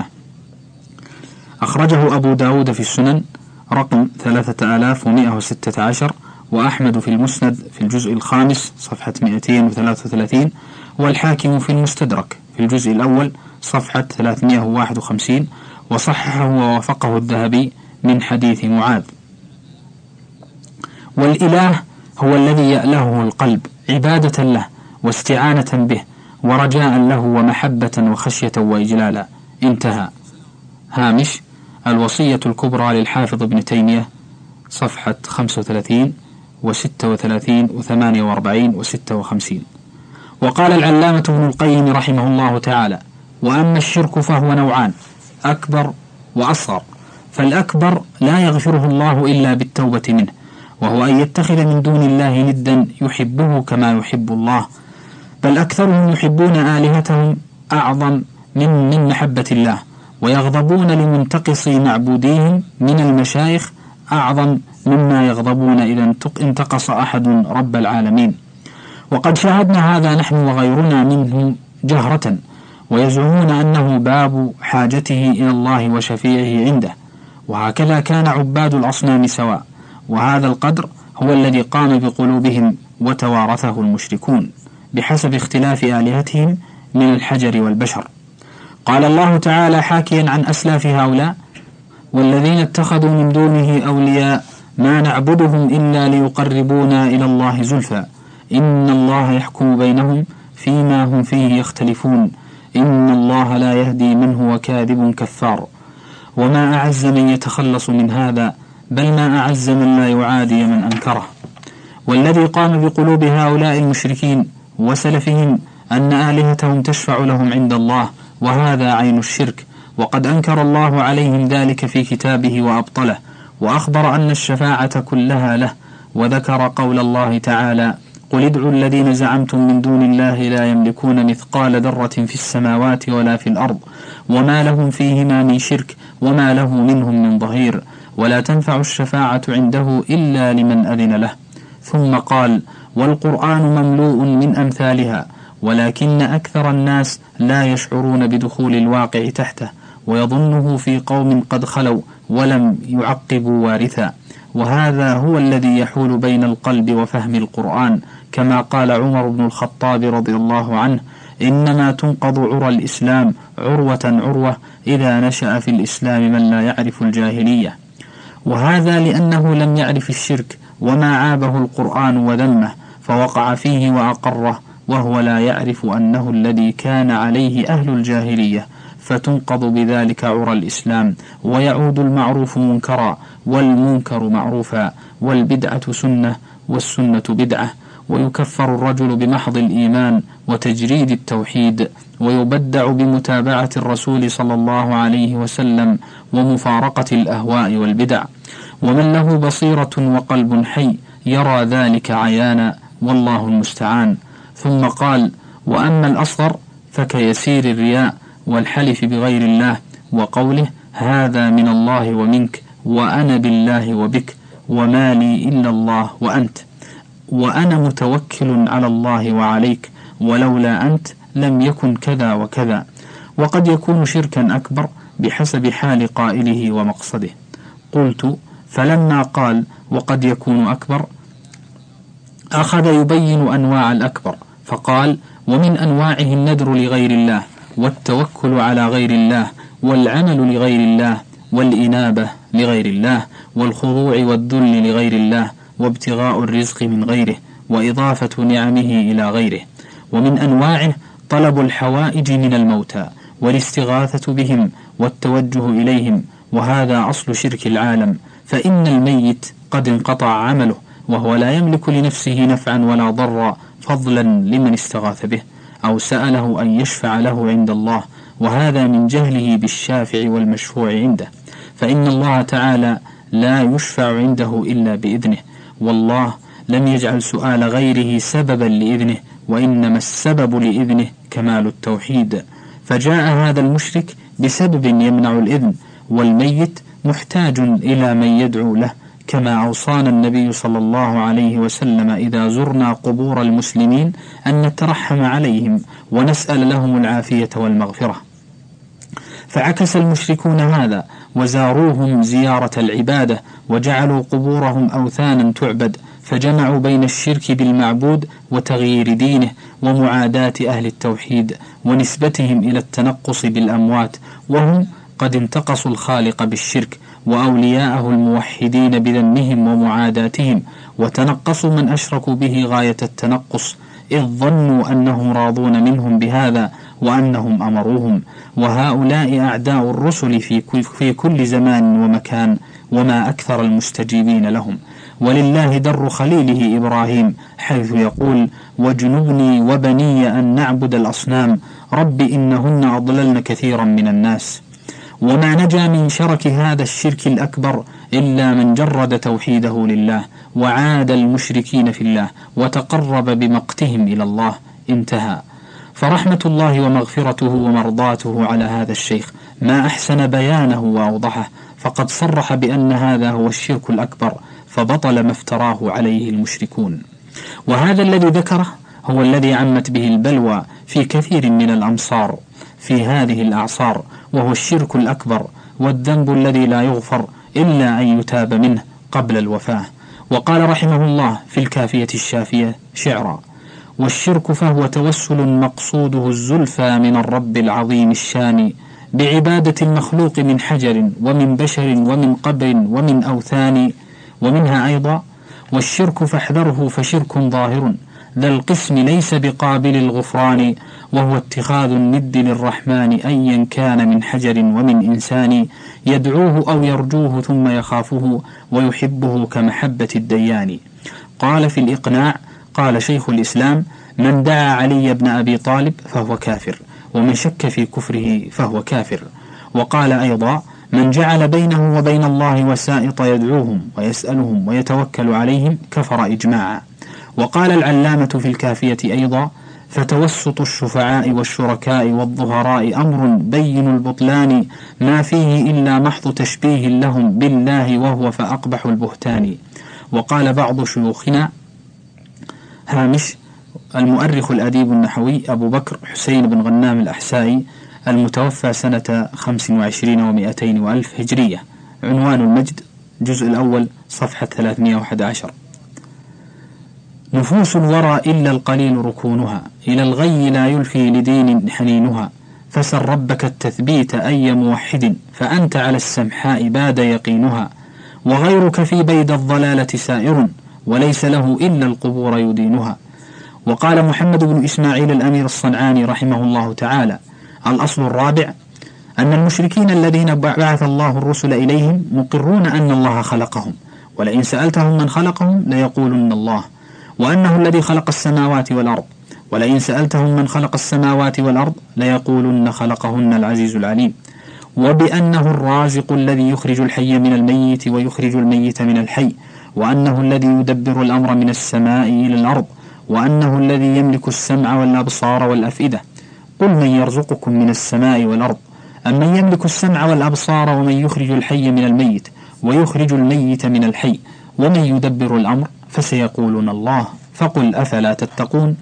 أخرجه أبو داود في السنن رقم ثلاثة آلاف ومئة وستة عشر، وأحمد في المسند في الجزء الخامس صفحة مئتين وثلاثة وثلاثين، والحاكم في المستدرك في الجزء الأول صفحة ثلاثمئة وواحد وخمسين، وصححه ووافقه الذهبي من حديث معاذ. والإله هو الذي يألهه القلب عبادة له واستعانة به ورجاء له ومحبة وخشية وإجلالا. انتهى. هامش: الوصية الكبرى للحافظ ابن تيمية، صفحة خمسة وثلاثين وستة وثلاثين وثمانية وأربعين وستة وخمسين. وقال العلامة ابن القيم رحمه الله تعالى: وأما الشرك فهو نوعان: أكبر وأصغر. فالأكبر لا يغفره الله إلا بالتوبة منه، وهو أن يتخذ من دون الله ندا يحبه كما يحب الله، بل أكثرهم يحبون آلهتهم أعظم من من محبة الله، ويغضبون لمنتقص معبوديهم من المشايخ أعظم مما يغضبون إذا انتقص أحد رب العالمين. وقد شاهدنا هذا نحن وغيرنا منهم جهرة، ويزعمون أنه باب حاجته إلى الله وشفيعه عنده. وهكذا كان عباد الأصنام سواء، وهذا القدر هو الذي قام بقلوبهم وتوارثه المشركون بحسب اختلاف آلهتهم من الحجر والبشر. قال الله تعالى حاكيا عن أسلاف هؤلاء: والذين اتخذوا من دونه أولياء ما نعبدهم إلا ليقربونا إلى الله زلفى إن الله يحكم بينهم فيما هم فيه يختلفون إن الله لا يهدي من هو كاذب كفار. وما أعز من يتخلص من هذا، بل ما أعز من لا يعادي من أنكره. والذي قام بقلوب هؤلاء المشركين وسلفهم أن آلهتهم تشفع لهم عند الله، وهذا عين الشرك، وقد أنكر الله عليهم ذلك في كتابه وأبطله، وأخبر أن الشفاعة كلها له، وذكر قول الله تعالى: قل ادعوا الذين زعمتم من دون الله لا يملكون مثقال ذرة في السماوات ولا في الأرض وما لهم فيهما من شرك وما له منهم من ظهير ولا تنفع الشفاعة عنده إلا لمن أذن له. ثم قال: والقرآن مملوء من أمثالها ولكن أكثر الناس لا يشعرون بدخول الواقع تحته، ويظنه في قوم قد خلوا ولم يعقبوا وارثا، وهذا هو الذي يحول بين القلب وفهم القرآن، كما قال عمر بن الخطاب رضي الله عنه: إنما تنقض عرى الإسلام عروة عروة إذا نشأ في الإسلام من لا يعرف الجاهلية. وهذا لأنه لم يعرف الشرك وما عابه القرآن وذمه فوقع فيه وأقره، وهو لا يعرف أنه الذي كان عليه أهل الجاهلية، فتنقض بذلك عرى الإسلام، ويعود المعروف منكرا والمنكر معروفا، والبدعة سنة والسنة بدعة، ويكفر الرجل بمحض الإيمان وتجريد التوحيد، ويبدع بمتابعة الرسول صلى الله عليه وسلم ومفارقة الأهواء والبدع. ومن له بصيرة وقلب حي يرى ذلك عيانا، والله المستعان. ثم قال: وأما الأصغر فكيسير الرياء والحلف بغير الله، وقوله: هذا من الله ومنك، وأنا بالله وبك، وما لي إلا الله وأنت، وأنا متوكل على الله وعليك، ولولا أنت لم يكن كذا وكذا. وقد يكون شركا أكبر بحسب حال قائله ومقصده. قلت: فلما قال وقد يكون أكبر أخذ يبين أنواع الأكبر، فقال: ومن أنواعه النذر لغير الله، والتوكل على غير الله، والعمل لغير الله، والإنابة لغير الله، والخضوع والذل لغير الله، وابتغاء الرزق من غيره، وإضافة نعمه إلى غيره. ومن أنواعه طلب الحوائج من الموتى، والاستغاثة بهم، والتوجه إليهم، وهذا أصل شرك العالم، فإن الميت قد انقطع عمله، وهو لا يملك لنفسه نفعا ولا ضرا، فضلا لمن استغاث به أو سأله أن يشفع له عند الله، وهذا من جهله بالشافع والمشفوع عنده، فإن الله تعالى لا يشفع عنده إلا بإذنه، والله لم يجعل سؤال غيره سببا لإذنه، وإنما السبب لإذنه كمال التوحيد. فجاء هذا المشرك بسبب يمنع الإذن، والميت محتاج إلى من يدعو له، كما أوصانا النبي صلى الله عليه وسلم إذا زرنا قبور المسلمين أن نترحم عليهم ونسأل لهم العافية والمغفرة. فعكس المشركون هذا وزاروهم زيارة العبادة، وجعلوا قبورهم أوثانا تعبد، فجمعوا بين الشرك بالمعبود وتغيير دينه ومعاداة أهل التوحيد ونسبتهم إلى التنقص بالأموات، وهم قد انتقصوا الخالق بالشرك، وأولياءه الموحدين بذمهم ومعاداتهم، وتنقصوا من أشركوا به غاية التنقص، إذ ظنوا أنهم راضون منهم بهذا وأنهم أمروهم. وهؤلاء أعداء الرسل في كل زمان ومكان، وما أكثر المستجيبين لهم. ولله در خليله إبراهيم حيث يقول: واجنبني وبني أن نعبد الأصنام رب إنهن أضللن كثيرا من الناس. وما نجا من شرك هذا الشرك الأكبر إلا من جرد توحيده لله وعاد المشركين في الله وتقرب بمقتهم إلى الله. انتهى. فرحمة الله ومغفرته ومرضاته على هذا الشيخ ما أحسن بيانه وأوضحه، فقد صرح بأن هذا هو الشرك الأكبر، فبطل ما افتراه عليه المشركون. وهذا الذي ذكره هو الذي عمت به البلوى في كثير من الأمصار في هذه الأعصار، وهو الشرك الأكبر، والذنب الذي لا يغفر إلا أن يتاب منه قبل الوفاة. وقال رحمه الله في الكافية الشافية شعرا: والشرك فهو توسل مقصوده الزلفى من الرب العظيم الشان، بعبادة المخلوق من حجر ومن بشر ومن قبر ومن أوثان. ومنها أيضا: والشرك فاحذره فشرك ظاهر ذا القسم ليس بقابل الغفران، وهو اتخاذ الند للرحمن أيا كان من حجر ومن إنسان، يدعوه أو يرجوه ثم يخافه ويحبه كمحبة الديان. قال في الإقناع: قال شيخ الإسلام: من دعا علي بن أبي طالب فهو كافر، ومن شك في كفره فهو كافر. وقال أيضا: من جعل بينه وبين الله وسائط يدعوهم ويسألهم ويتوكل عليهم كفر إجماعا. وقال العلامة في الكافية أيضا: فتوسط الشفعاء والشركاء والظهراء أمر بين البطلان، ما فيه إلا محض تشبيه لهم بالله وهو فأقبح البهتان. وقال بعض شيوخنا هامش: المؤرخ الأديب النحوي أبو بكر حسين بن غنام الأحسائي المتوفى سنة خمس وعشرين ومئتين وألف هجرية. عنوان المجد، الجزء الأول، صفحة ثلاثمائة وأحد عشر. نفوس الورى إلا القليل ركونها، إلى الغي لا يلفي لدين حنينها، فسل ربك التثبيت أي موحد، فأنت على السمحاء باد يقينها، وغيرك في بيد الضلالة سائر، وليس له إلا القبور يدينها. وقال محمد بن إسماعيل الأمير الصنعاني رحمه الله تعالى: الأصل الرابع أن المشركين الذين بعث الله الرسل إليهم مقرون أن الله خلقهم، ولئن سألتهم من خلقهم ليقولن الله، وأنه الذي خلق السماوات والأرض، ولئن سألتهم من خلق السماوات والأرض ليقولن خلقهن العزيز العليم، وبأنه الرازق الذي يخرج الحي من الميت ويخرج الميت من الحي، وأنه الذي يدبر الأمر من السماء إلى الأرض، وأنه الذي يملك السمع والأبصار والأفئدة. قل من يرزقكم من السماء والأرض، أم من يملك السمع والأبصار ومن يخرج الحي من الميت ويخرج الميت من الحي ومن يدبر الأمر، فسيقولون الله، فقل أفلا تتقون.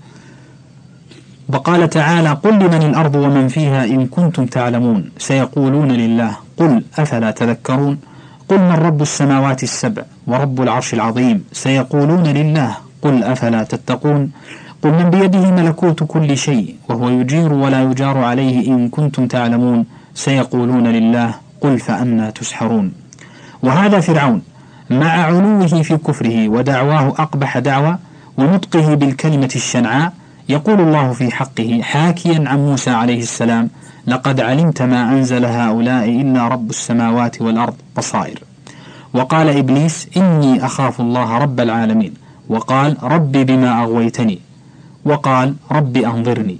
وقال تعالى: قل لمن الأرض ومن فيها إن كنتم تعلمون، سيقولون لله، قل أفلا تذكرون. قل من رب السماوات السبع ورب العرش العظيم، سيقولون لله، قل أفلا تتقون. قل من بيده ملكوت كل شيء وهو يجير ولا يجار عليه إن كنتم تعلمون، سيقولون لله، قل فأنى تسحرون. وهذا فرعون مع علوه في كفره ودعواه أقبح دعوة ونطقه بالكلمة الشنعاء، يقول الله في حقه حاكيا عن موسى عليه السلام: لقد علمت ما أنزل هؤلاء إلا رب السماوات والأرض بصائر. وقال إبليس: إني أخاف الله رب العالمين، وقال: ربي بما أغويتني، وقال: ربي أنظرني.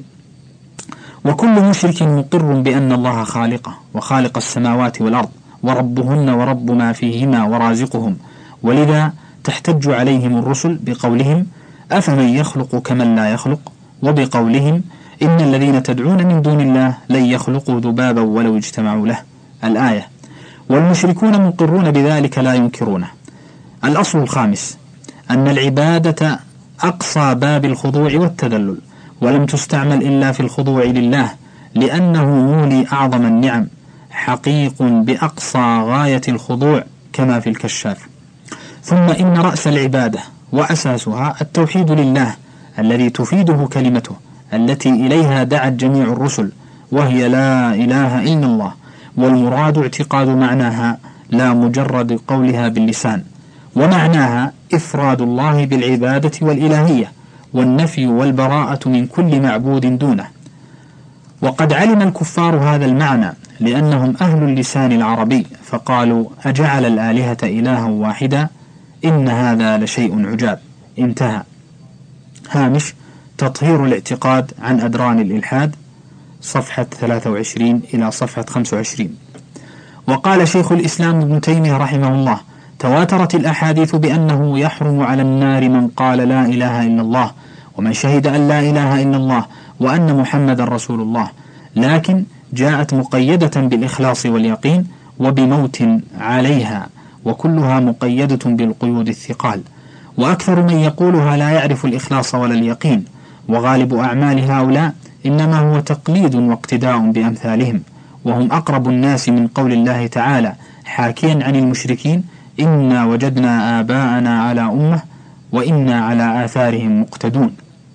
وكل مشرك مقر بأن الله خالقه وخالق السماوات والأرض وربهن ورب ما فيهما ورازقهم، ولذا تحتج عليهم الرسل بقولهم: أفمن يخلق كمن لا يخلق، وبقولهم: إن الذين تدعون من دون الله لن يخلقوا ذبابا ولو اجتمعوا له، الآية. والمشركون مقرون بذلك لا ينكرونه. الأصل الخامس أن العبادة أقصى باب الخضوع والتذلل، ولم تستعمل إلا في الخضوع لله، لأنه مولي أعظم النعم، حقيق بأقصى غاية الخضوع كما في الكشاف. ثم إن رأس العبادة وأساسها التوحيد لله الذي تفيده كلمته التي إليها دعت جميع الرسل، وهي لا إله إلا الله، والمراد اعتقاد معناها لا مجرد قولها باللسان. ومعناها إفراد الله بالعبادة والإلهية، والنفي والبراءة من كل معبود دونه. وقد علم الكفار هذا المعنى لأنهم أهل اللسان العربي، فقالوا: أجعل الآلهة إلها واحدا إن هذا لشيء عجاب. انتهى. هامش: تطهير الاعتقاد عن أدران الإلحاد، صفحة ثلاثة وعشرين إلى صفحة خمسة وعشرين. وقال شيخ الإسلام ابن تيمية رحمه الله: تواترت الأحاديث بأنه يحرم على النار من قال لا إله إلا الله، ومن شهد أن لا إله إلا الله وأن محمد رسول الله، لكن جاءت مقيدة بالإخلاص واليقين وبموت عليها، وكلها مقيدة بالقيود الثقال. وأكثر من يقولها لا يعرف الإخلاص ولا اليقين، وغالب أعمال هؤلاء إنما هو تقليد واقتداء بأمثالهم، وهم أقرب الناس من قول الله تعالى حاكيا عن المشركين: إنا وجدنا آباءنا على أمة وإنا على آثارهم مقتدون.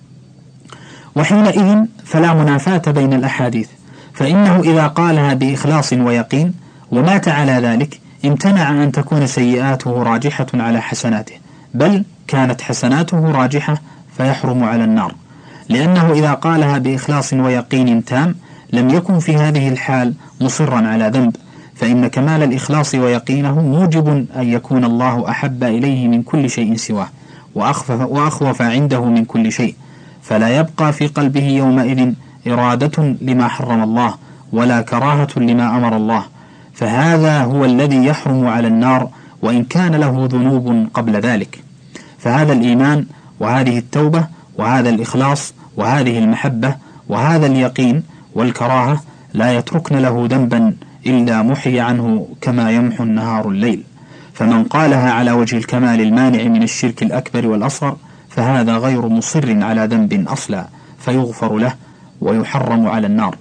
وحينئذ فلا منافاة بين الأحاديث، فإنه إذا قالها بإخلاص ويقين ومات على ذلك امتنع أن تكون سيئاته راجحة على حسناته، بل كانت حسناته راجحة فيحرم على النار، لأنه إذا قالها بإخلاص ويقين تام لم يكن في هذه الحال مصرا على ذنب، فإن كمال الإخلاص ويقينه موجب أن يكون الله أحب إليه من كل شيء سواه، وأخوف عنده من كل شيء، فلا يبقى في قلبه يومئذ إرادة لما حرم الله ولا كراهة لما أمر الله، فهذا هو الذي يحرم على النار وإن كان له ذنوب قبل ذلك. فهذا الإيمان وهذه التوبة وهذا الإخلاص وهذه المحبة وهذا اليقين والكراهة لا يتركن له ذنبا إلا محي عنه كما يمحو النهار الليل. فمن قالها على وجه الكمال المانع من الشرك الأكبر والأصغر فهذا غير مصر على ذنب أصلا فيغفر له ويحرم على النار.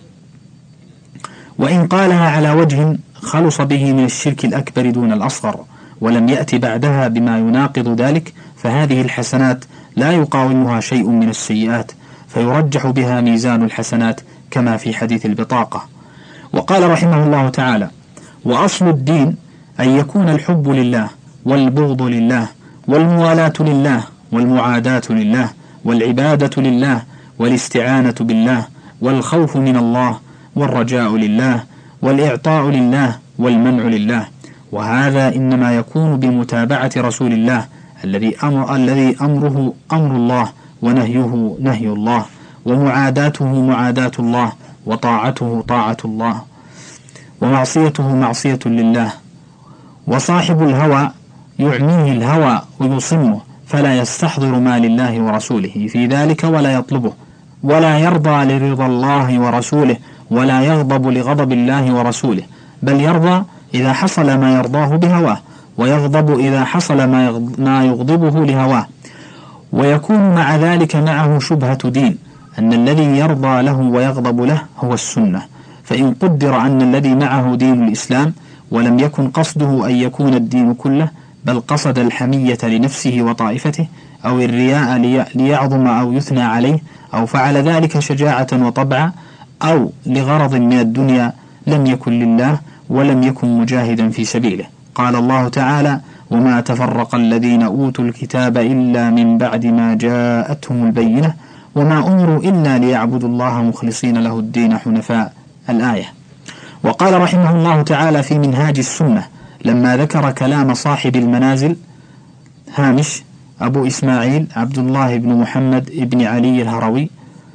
وإن قالها على وجه خلص به من الشرك الأكبر دون الأصغر ولم يأتي بعدها بما يناقض ذلك فهذه الحسنات لا يقاومها شيء من السيئات فيرجح بها ميزان الحسنات كما في حديث البطاقة. وقال رحمه الله تعالى: وأصل الدين أن يكون الحب لله والبغض لله والموالاة لله والمعاداة لله والعبادة لله والاستعانة بالله والخوف من الله والرجاء لله والإعطاء لله والمنع لله. وهذا إنما يكون بمتابعة رسول الله الذي أمر الذي أمره أمر الله ونهيه نهي الله ومعاداته معاداة الله وطاعته طاعة الله ومعصيته معصية لله. وصاحب الهوى يعميه الهوى ويصمه فلا يستحضر ما لله ورسوله في ذلك ولا يطلبه ولا يرضى لرضا الله ورسوله ولا يغضب لغضب الله ورسوله، بل يرضى إذا حصل ما يرضاه بهواه ويغضب إذا حصل ما يغضبه لهواه. ويكون مع ذلك معه شبهة دين أن الذي يرضى له ويغضب له هو السنة، فإن قدر أن الذي معه دين الإسلام ولم يكن قصده أن يكون الدين كله بل قصد الحمية لنفسه وطائفته أو الرياء ليعظم أو يثنى عليه أو فعل ذلك شجاعة وطبعا أو لغرض من الدنيا لم يكن لله ولم يكن مجاهدا في سبيله. قال الله تعالى: وما تفرق الذين أوتوا الكتاب إلا من بعد ما جاءتهم البينة وما أمروا إلا ليعبدوا الله مخلصين له الدين حنفاء. الآية. وقال رحمه الله تعالى في منهاج السنة لما ذكر كلام صاحب المنازل هامش أبو إسماعيل عبد الله بن محمد بن علي الهروي: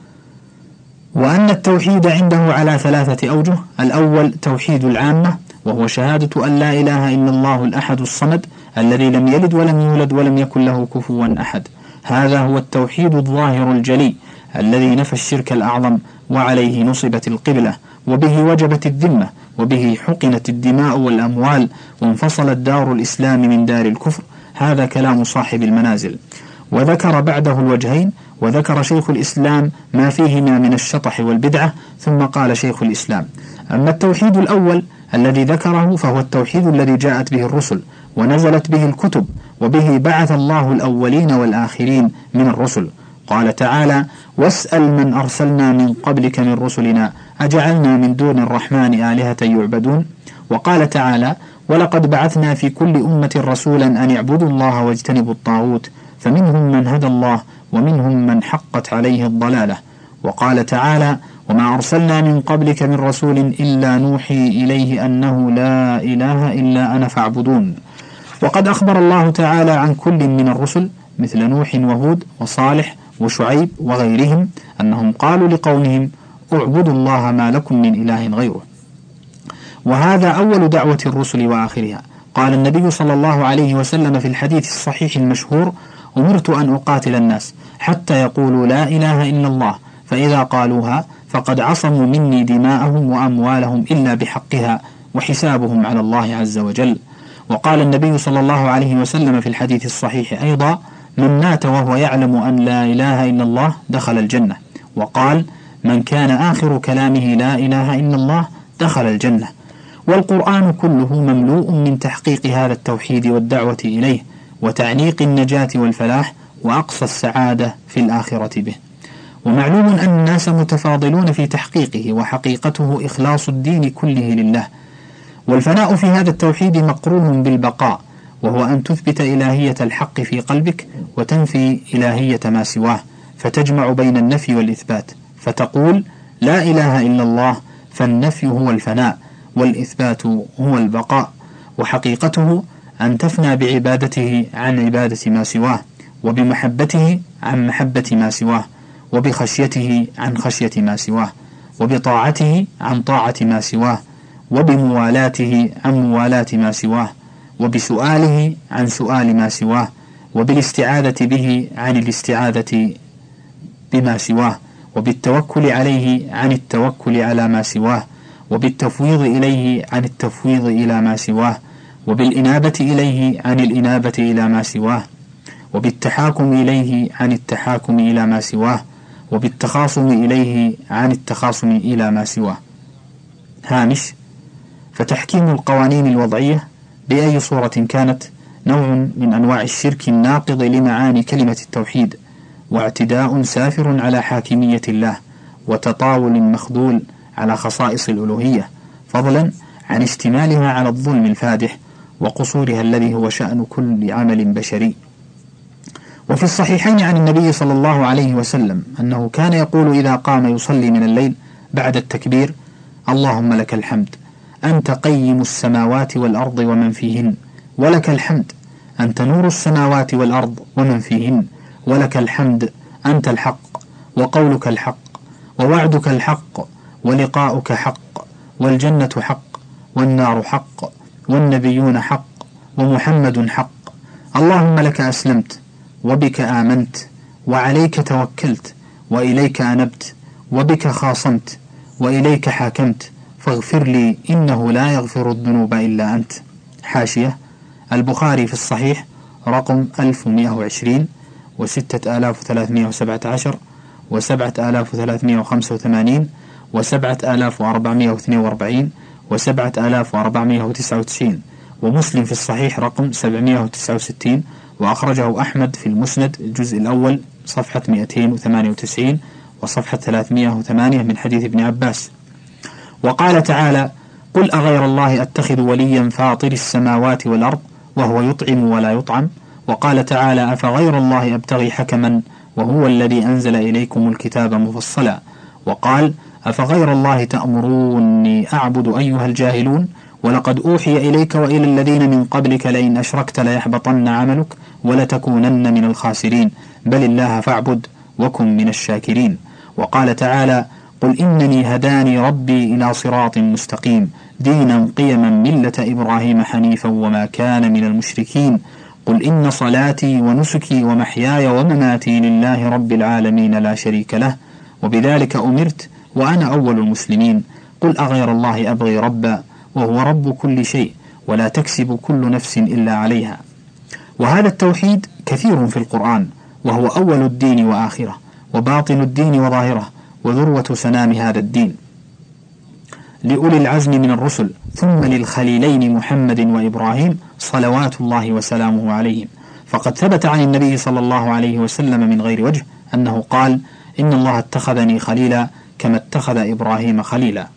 وأن التوحيد عنده على ثلاثة أوجه. الأول توحيد العامة وهو شهادة أن لا إله إلا الله الأحد الصمد الذي لم يلد ولم يولد ولم يكن له كفوا أحد، هذا هو التوحيد الظاهر الجلي الذي نفى الشرك الأعظم وعليه نصبت القبلة وبه وجبت الذمة وبه حقنت الدماء والأموال وانفصلت دار الإسلام من دار الكفر. هذا كلام صاحب المنازل. وذكر بعده الوجهين، وذكر شيخ الإسلام ما فيهما من الشطح والبدعة، ثم قال شيخ الإسلام: أما التوحيد الأول الذي ذكره فهو التوحيد الذي جاءت به الرسل ونزلت به الكتب وبه بعث الله الأولين والآخرين من الرسل. قال تعالى: واسأل من أرسلنا من قبلك من رسلنا أجعلنا من دون الرحمن آلهة يعبدون. وقال تعالى: ولقد بعثنا في كل أمة رسولا أن يعبدوا الله واجتنبوا الطاغوت فمنهم من هدى الله ومنهم من حقت عليه الضلالة. وقال تعالى: وما أرسلنا من قبلك من رسول إلا نوحي إليه أنه لا إله إلا أنا فاعبدون. وقد أخبر الله تعالى عن كل من الرسل مثل نوح وهود وصالح وشعيب وغيرهم أنهم قالوا لقومهم: اعبدوا الله ما لكم من إله غيره. وهذا أول دعوة الرسل وآخرها. قال النبي صلى الله عليه وسلم في الحديث الصحيح المشهور: أمرت أن أقاتل الناس حتى يقولوا لا إله إلا الله، فإذا قالوها فقد عصموا مني دماءهم وأموالهم إلا بحقها وحسابهم على الله عز وجل. وقال النبي صلى الله عليه وسلم في الحديث الصحيح أيضا: من مات وهو يعلم أن لا إله إلا الله دخل الجنة. وقال: من كان آخر كلامه لا إله إلا الله دخل الجنة. والقرآن كله مملوء من تحقيق هذا التوحيد والدعوة إليه وتعليق النجاة والفلاح وأقصى السعادة في الآخرة به. ومعلوم أن الناس متفاضلون في تحقيقه، وحقيقته إخلاص الدين كله لله. والفناء في هذا التوحيد مقرون بالبقاء، وهو أن تثبت إلهية الحق في قلبك وتنفي إلهية ما سواه، فتجمع بين النفي والإثبات، فتقول لا إله إلا الله، فالنفي هو الفناء والإثبات هو البقاء. وحقيقته أن تفنى بعبادته عن عبادة ما سواه، وبمحبته عن محبة ما سواه، وبخشيته عن خشية ما سواه، وبطاعته عن طاعة ما سواه، وبموالاته عن موالاة ما سواه، وبسؤاله عن سؤال ما سواه، وبالاستعاذة به عن الاستعاذة بما سواه، وبالتوكل عليه عن التوكل على ما سواه، وبالتفويض إليه عن التفويض إلى ما سواه، وبالإنابة إليه عن الإنابة إلى ما سواه، وبالتحاكم إليه عن التحاكم إلى ما سواه، وبالتخاصم إليه عن التخاصم إلى ما سواه. هامش: فتحكيم القوانين الوضعية بأي صورة كانت نوع من أنواع الشرك الناقض لمعاني كلمة التوحيد، واعتداء سافر على حاكمية الله، وتطاول مخذول على خصائص الألوهية، فضلا عن اشتمالها على الظلم الفادح وقصورها الذي هو شأن كل عمل بشري. وفي الصحيحين عن النبي صلى الله عليه وسلم أنه كان يقول إذا قام يصلي من الليل بعد التكبير: اللهم لك الحمد أنت قيم السماوات والأرض ومن فيهن، ولك الحمد أنت نور السماوات والأرض ومن فيهن، ولك الحمد أنت الحق وقولك الحق ووعدك الحق ولقاؤك حق والجنة حق والنار حق والنبيون حق ومحمد حق. اللهم لك أسلمت وبك آمنت وعليك توكلت وإليك أنبت وبك خاصمت وإليك حاكمت فاغفر لي إنه لا يغفر الذنوب إلا أنت. حاشية: البخاري في الصحيح رقم ألف ومئة وعشرين وستة آلاف وثلاثمئة وسبعة عشر وسبعة آلاف وثلاثمئة وخمسة وثمانين وسبعة آلاف وأربعمئة واثنين وأربعين وسبعة آلاف وأربعمئة وتسعة وتسعين، ومسلم في الصحيح رقم سبعمئة وتسعة وستين، وأخرجه أحمد في المسند الجزء الأول صفحة مئتين وثمانية وتسعين وصفحة ثلاثمئة وثمانية من حديث ابن عباس. وقال تعالى: قل أغير الله أتخذ وليا فاطر السماوات والأرض وهو يطعم ولا يطعم. وقال تعالى: أفغير الله أبتغي حكما وهو الذي أنزل إليكم الكتاب مفصلا. وقال: أفغير الله تأمروني أعبد أيها الجاهلون ولقد أوحي إليك وإلى الذين من قبلك لئن أشركت ليحبطن عملك ولتكونن من الخاسرين بل الله فاعبد وكن من الشاكرين. وقال تعالى: قل إنني هداني ربي إلى صراط مستقيم دينا قيما ملة إبراهيم حنيفا وما كان من المشركين قل إن صلاتي ونسكي ومحياي ومماتي لله رب العالمين لا شريك له وبذلك أمرت وأنا أول المسلمين. قل أغير الله أبغي ربا وهو رب كل شيء ولا تكسب كل نفس إلا عليها. وهذا التوحيد كثير في القرآن، وهو أول الدين وآخره وباطن الدين وظاهره وذروة سنام هذا الدين لأولي العزم من الرسل، ثم للخليلين محمد وإبراهيم صلوات الله وسلامه عليهم. فقد ثبت عن النبي صلى الله عليه وسلم من غير وجه أنه قال: إن الله اتخذني خليلا كما اتخذ إبراهيم خليلا.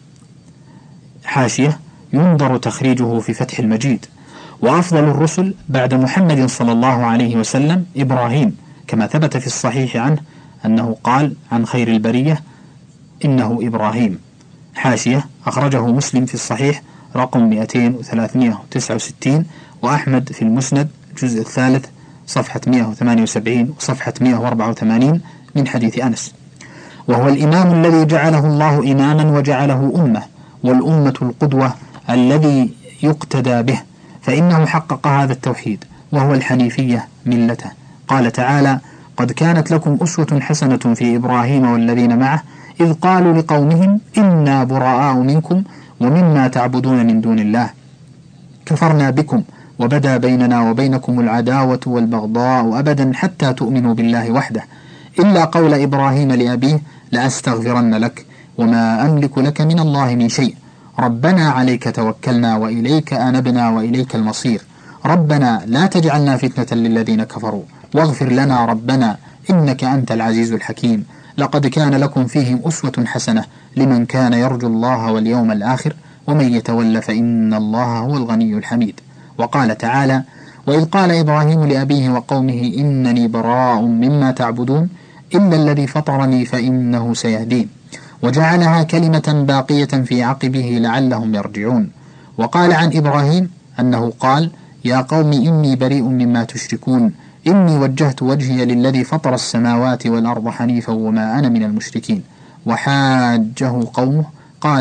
حاشية: ينظر تخريجه في فتح المجيد. وأفضل الرسل بعد محمد صلى الله عليه وسلم إبراهيم، كما ثبت في الصحيح عنه أنه قال عن خير البرية: إنه إبراهيم. حاشية: أخرجه مسلم في الصحيح رقم مئتين وثلاثمئة وتسعة وستين، وأحمد في المسند الجزء الثالث صفحة مئة وثمانية وسبعين وصفحة مئة وأربعة وثمانين من حديث أنس. وهو الإمام الذي جعله الله إماما وجعله أمة، والأمة القدوة الذي يقتدى به، فإنه حقق هذا التوحيد وهو الحنيفية ملته. قال تعالى: قد كانت لكم أسوة حسنة في إبراهيم والذين معه إذ قالوا لقومهم إنا براء منكم ومما تعبدون من دون الله كفرنا بكم وبدا بيننا وبينكم العداوة والبغضاء أبدا حتى تؤمنوا بالله وحده إلا قول إبراهيم لأبيه لأستغفرن لك وما أملك لك من الله من شيء ربنا عليك توكلنا وإليك أنبنا وإليك المصير ربنا لا تجعلنا فتنة للذين كفروا واغفر لنا ربنا إنك أنت العزيز الحكيم لقد كان لكم فيهم أسوة حسنة لمن كان يرجو الله واليوم الآخر ومن يتول فإن الله هو الغني الحميد. وقال تعالى: وإذ قال إبراهيم لأبيه وقومه إنني براء مما تعبدون إلا الذي فطرني فإنه سيهدين وجعلها كلمة باقية في عقبه لعلهم يرجعون. وقال عن إبراهيم أنه قال: يا قوم إني بريء مما تشركون إني وجهت وجهي للذي فطر السماوات والأرض حنيفا وما أنا من المشركين. وحاجه قومه قال: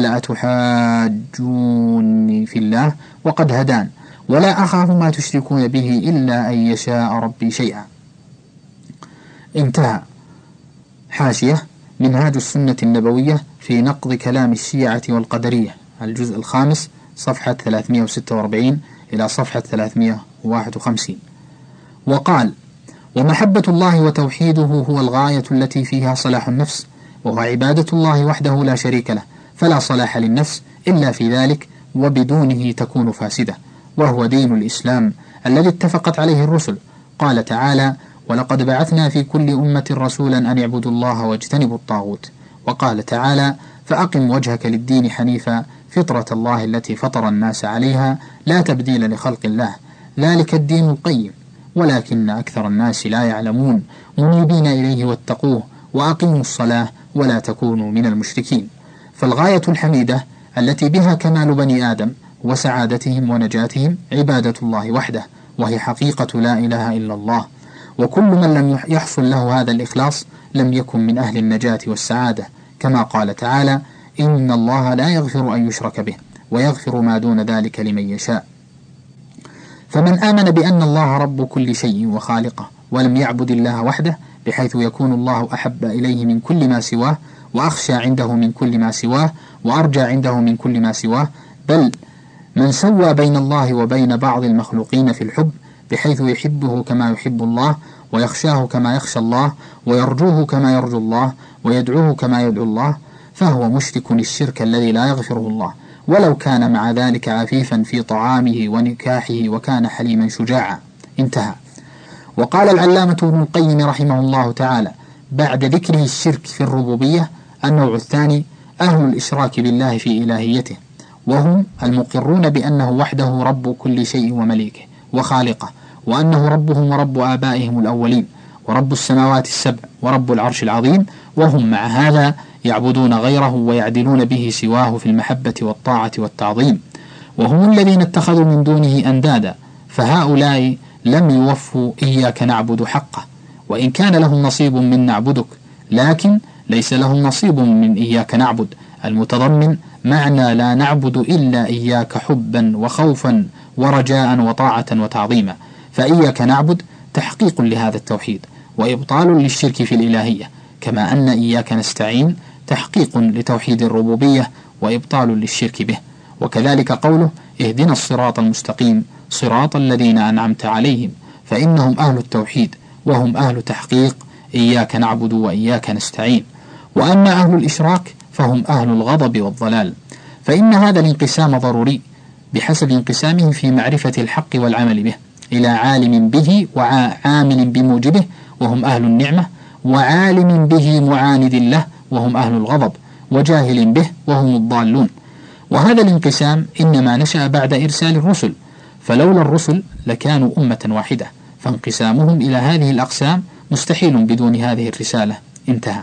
أتحاجوني في الله وقد هدان ولا أخاف ما تشركون به إلا أن يشاء ربي شيئا. انتهى. حاشية: منهاج السنة النبوية في نقض كلام الشيعة والقدرية، الجزء الخامس صفحة ثلاثمئة وستة وأربعين إلى صفحة ثلاثمئة وواحد وخمسين. وقال: ومحبة الله وتوحيده هو الغاية التي فيها صلاح النفس، وهو عبادة الله وحده لا شريك له، فلا صلاح للنفس إلا في ذلك، وبدونه تكون فاسدة، وهو دين الإسلام الذي اتفقت عليه الرسل. قال تعالى: ولقد بعثنا في كل أمة رسولا أن يعبدوا الله واجتنبوا الطاغوت. وقال تعالى: فأقم وجهك للدين حنيفا فطرة الله التي فطر الناس عليها لا تبديل لخلق الله، ذلك الدين القيم، ولكن أكثر الناس لا يعلمون، منيبين إليه واتقوه وأقيموا الصلاة ولا تكونوا من المشركين. فالغاية الحميدة التي بها كمال بني آدم وسعادتهم ونجاتهم عبادة الله وحده، وهي حقيقة لا إله إلا الله. وكل من لم يحصل له هذا الإخلاص لم يكن من أهل النجاة والسعادة، كما قال تعالى: إن الله لا يغفر أن يشرك به ويغفر ما دون ذلك لمن يشاء. فمن آمن بأن الله رب كل شيء وخالقه، ولم يعبد الله وحده بحيث يكون الله أحب إليه من كل ما سواه، وأخشى عنده من كل ما سواه، وأرجى عنده من كل ما سواه، بل من سوى بين الله وبين بعض المخلوقين في الحب بحيث يحبه كما يحب الله، ويخشاه كما يخشى الله، ويرجوه كما يرجو الله، ويدعوه كما يدعو الله، فهو مشرك الشرك الذي لا يغفره الله، ولو كان مع ذلك عفيفا في طعامه ونكاحه وكان حليما شجاعا. انتهى. وقال العلامة ابن القيم رحمه الله تعالى بعد ذكره الشرك في الربوبية: النوع الثاني أهل الإشراك بالله في إلهيته، وهم المقرون بأنه وحده رب كل شيء ومليكه وخالقه، وأنه ربهم ورب آبائهم الأولين، ورب السماوات السبع، ورب العرش العظيم، وهم مع هذا يعبدون غيره ويعدلون به سواه في المحبة والطاعة والتعظيم، وهم الذين اتخذوا من دونه أندادا، فهؤلاء لم يوفوا إياك نعبد حقه، وإن كان لهم نصيب من نعبدك، لكن ليس لهم نصيب من إياك نعبد المتضمن معنى لا نعبد إلا إياك حبا وخوفا ورجاء وطاعة وتعظيما. فإياك نعبد تحقيق لهذا التوحيد وإبطال للشرك في الإلهية، كما أن إياك نستعين تحقيق لتوحيد الربوبية وإبطال للشرك به. وكذلك قوله: اهدنا الصراط المستقيم صراط الذين أنعمت عليهم، فإنهم أهل التوحيد وهم أهل تحقيق إياك نعبد وإياك نستعين. وأما أهل الإشراك فهم أهل الغضب والضلال، فإن هذا الانقسام ضروري بحسب انقسامهم في معرفة الحق والعمل به إلى عالم به وعامل بموجبه وهم أهل النعمة، وعالم به معاند له وهم أهل الغضب، وجاهل به وهم الضالون. وهذا الانقسام إنما نشأ بعد إرسال الرسل، فلولا الرسل لكانوا أمة واحدة، فانقسامهم إلى هذه الأقسام مستحيل بدون هذه الرسالة. انتهى.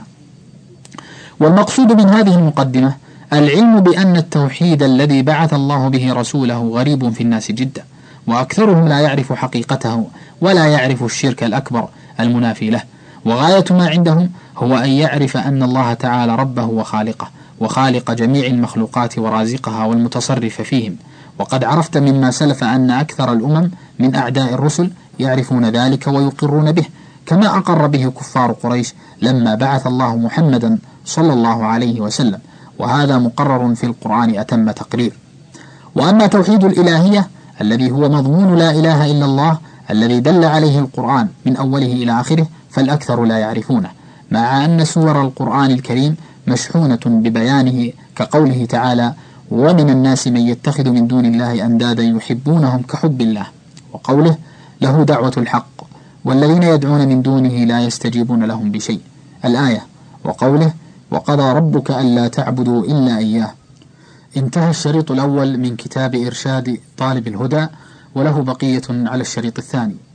والمقصود من هذه المقدمة العلم بأن التوحيد الذي بعث الله به رسوله غريب في الناس جدا، وأكثرهم لا يعرف حقيقته ولا يعرف الشرك الأكبر المنافي له، وغاية ما عندهم هو أن يعرف أن الله تعالى ربه وخالقه وخالق جميع المخلوقات ورازقها والمتصرف فيهم. وقد عرفت مما سلف أن أكثر الأمم من أعداء الرسل يعرفون ذلك ويقرون به، كما أقر به كفار قريش لما بعث الله محمدا صلى الله عليه وسلم، وهذا مقرر في القرآن أتم تقرير. وأما توحيد الإلهية الذي هو مضمون لا إله إلا الله الذي دل عليه القرآن من أوله إلى آخره فالأكثر لا يعرفونه، مع أن سور القرآن الكريم مشحونة ببيانه، كقوله تعالى: ومن الناس من يتخذ من دون الله أندادا يحبونهم كحب الله، وقوله: له دعوة الحق والذين يدعون من دونه لا يستجيبون لهم بشيء، الآية، وقوله: وقضى ربك ألا تعبدوا إلا إياه. انتهى الشريط الأول من كتاب إرشاد طالب الهدى، وله بقية على الشريط الثاني.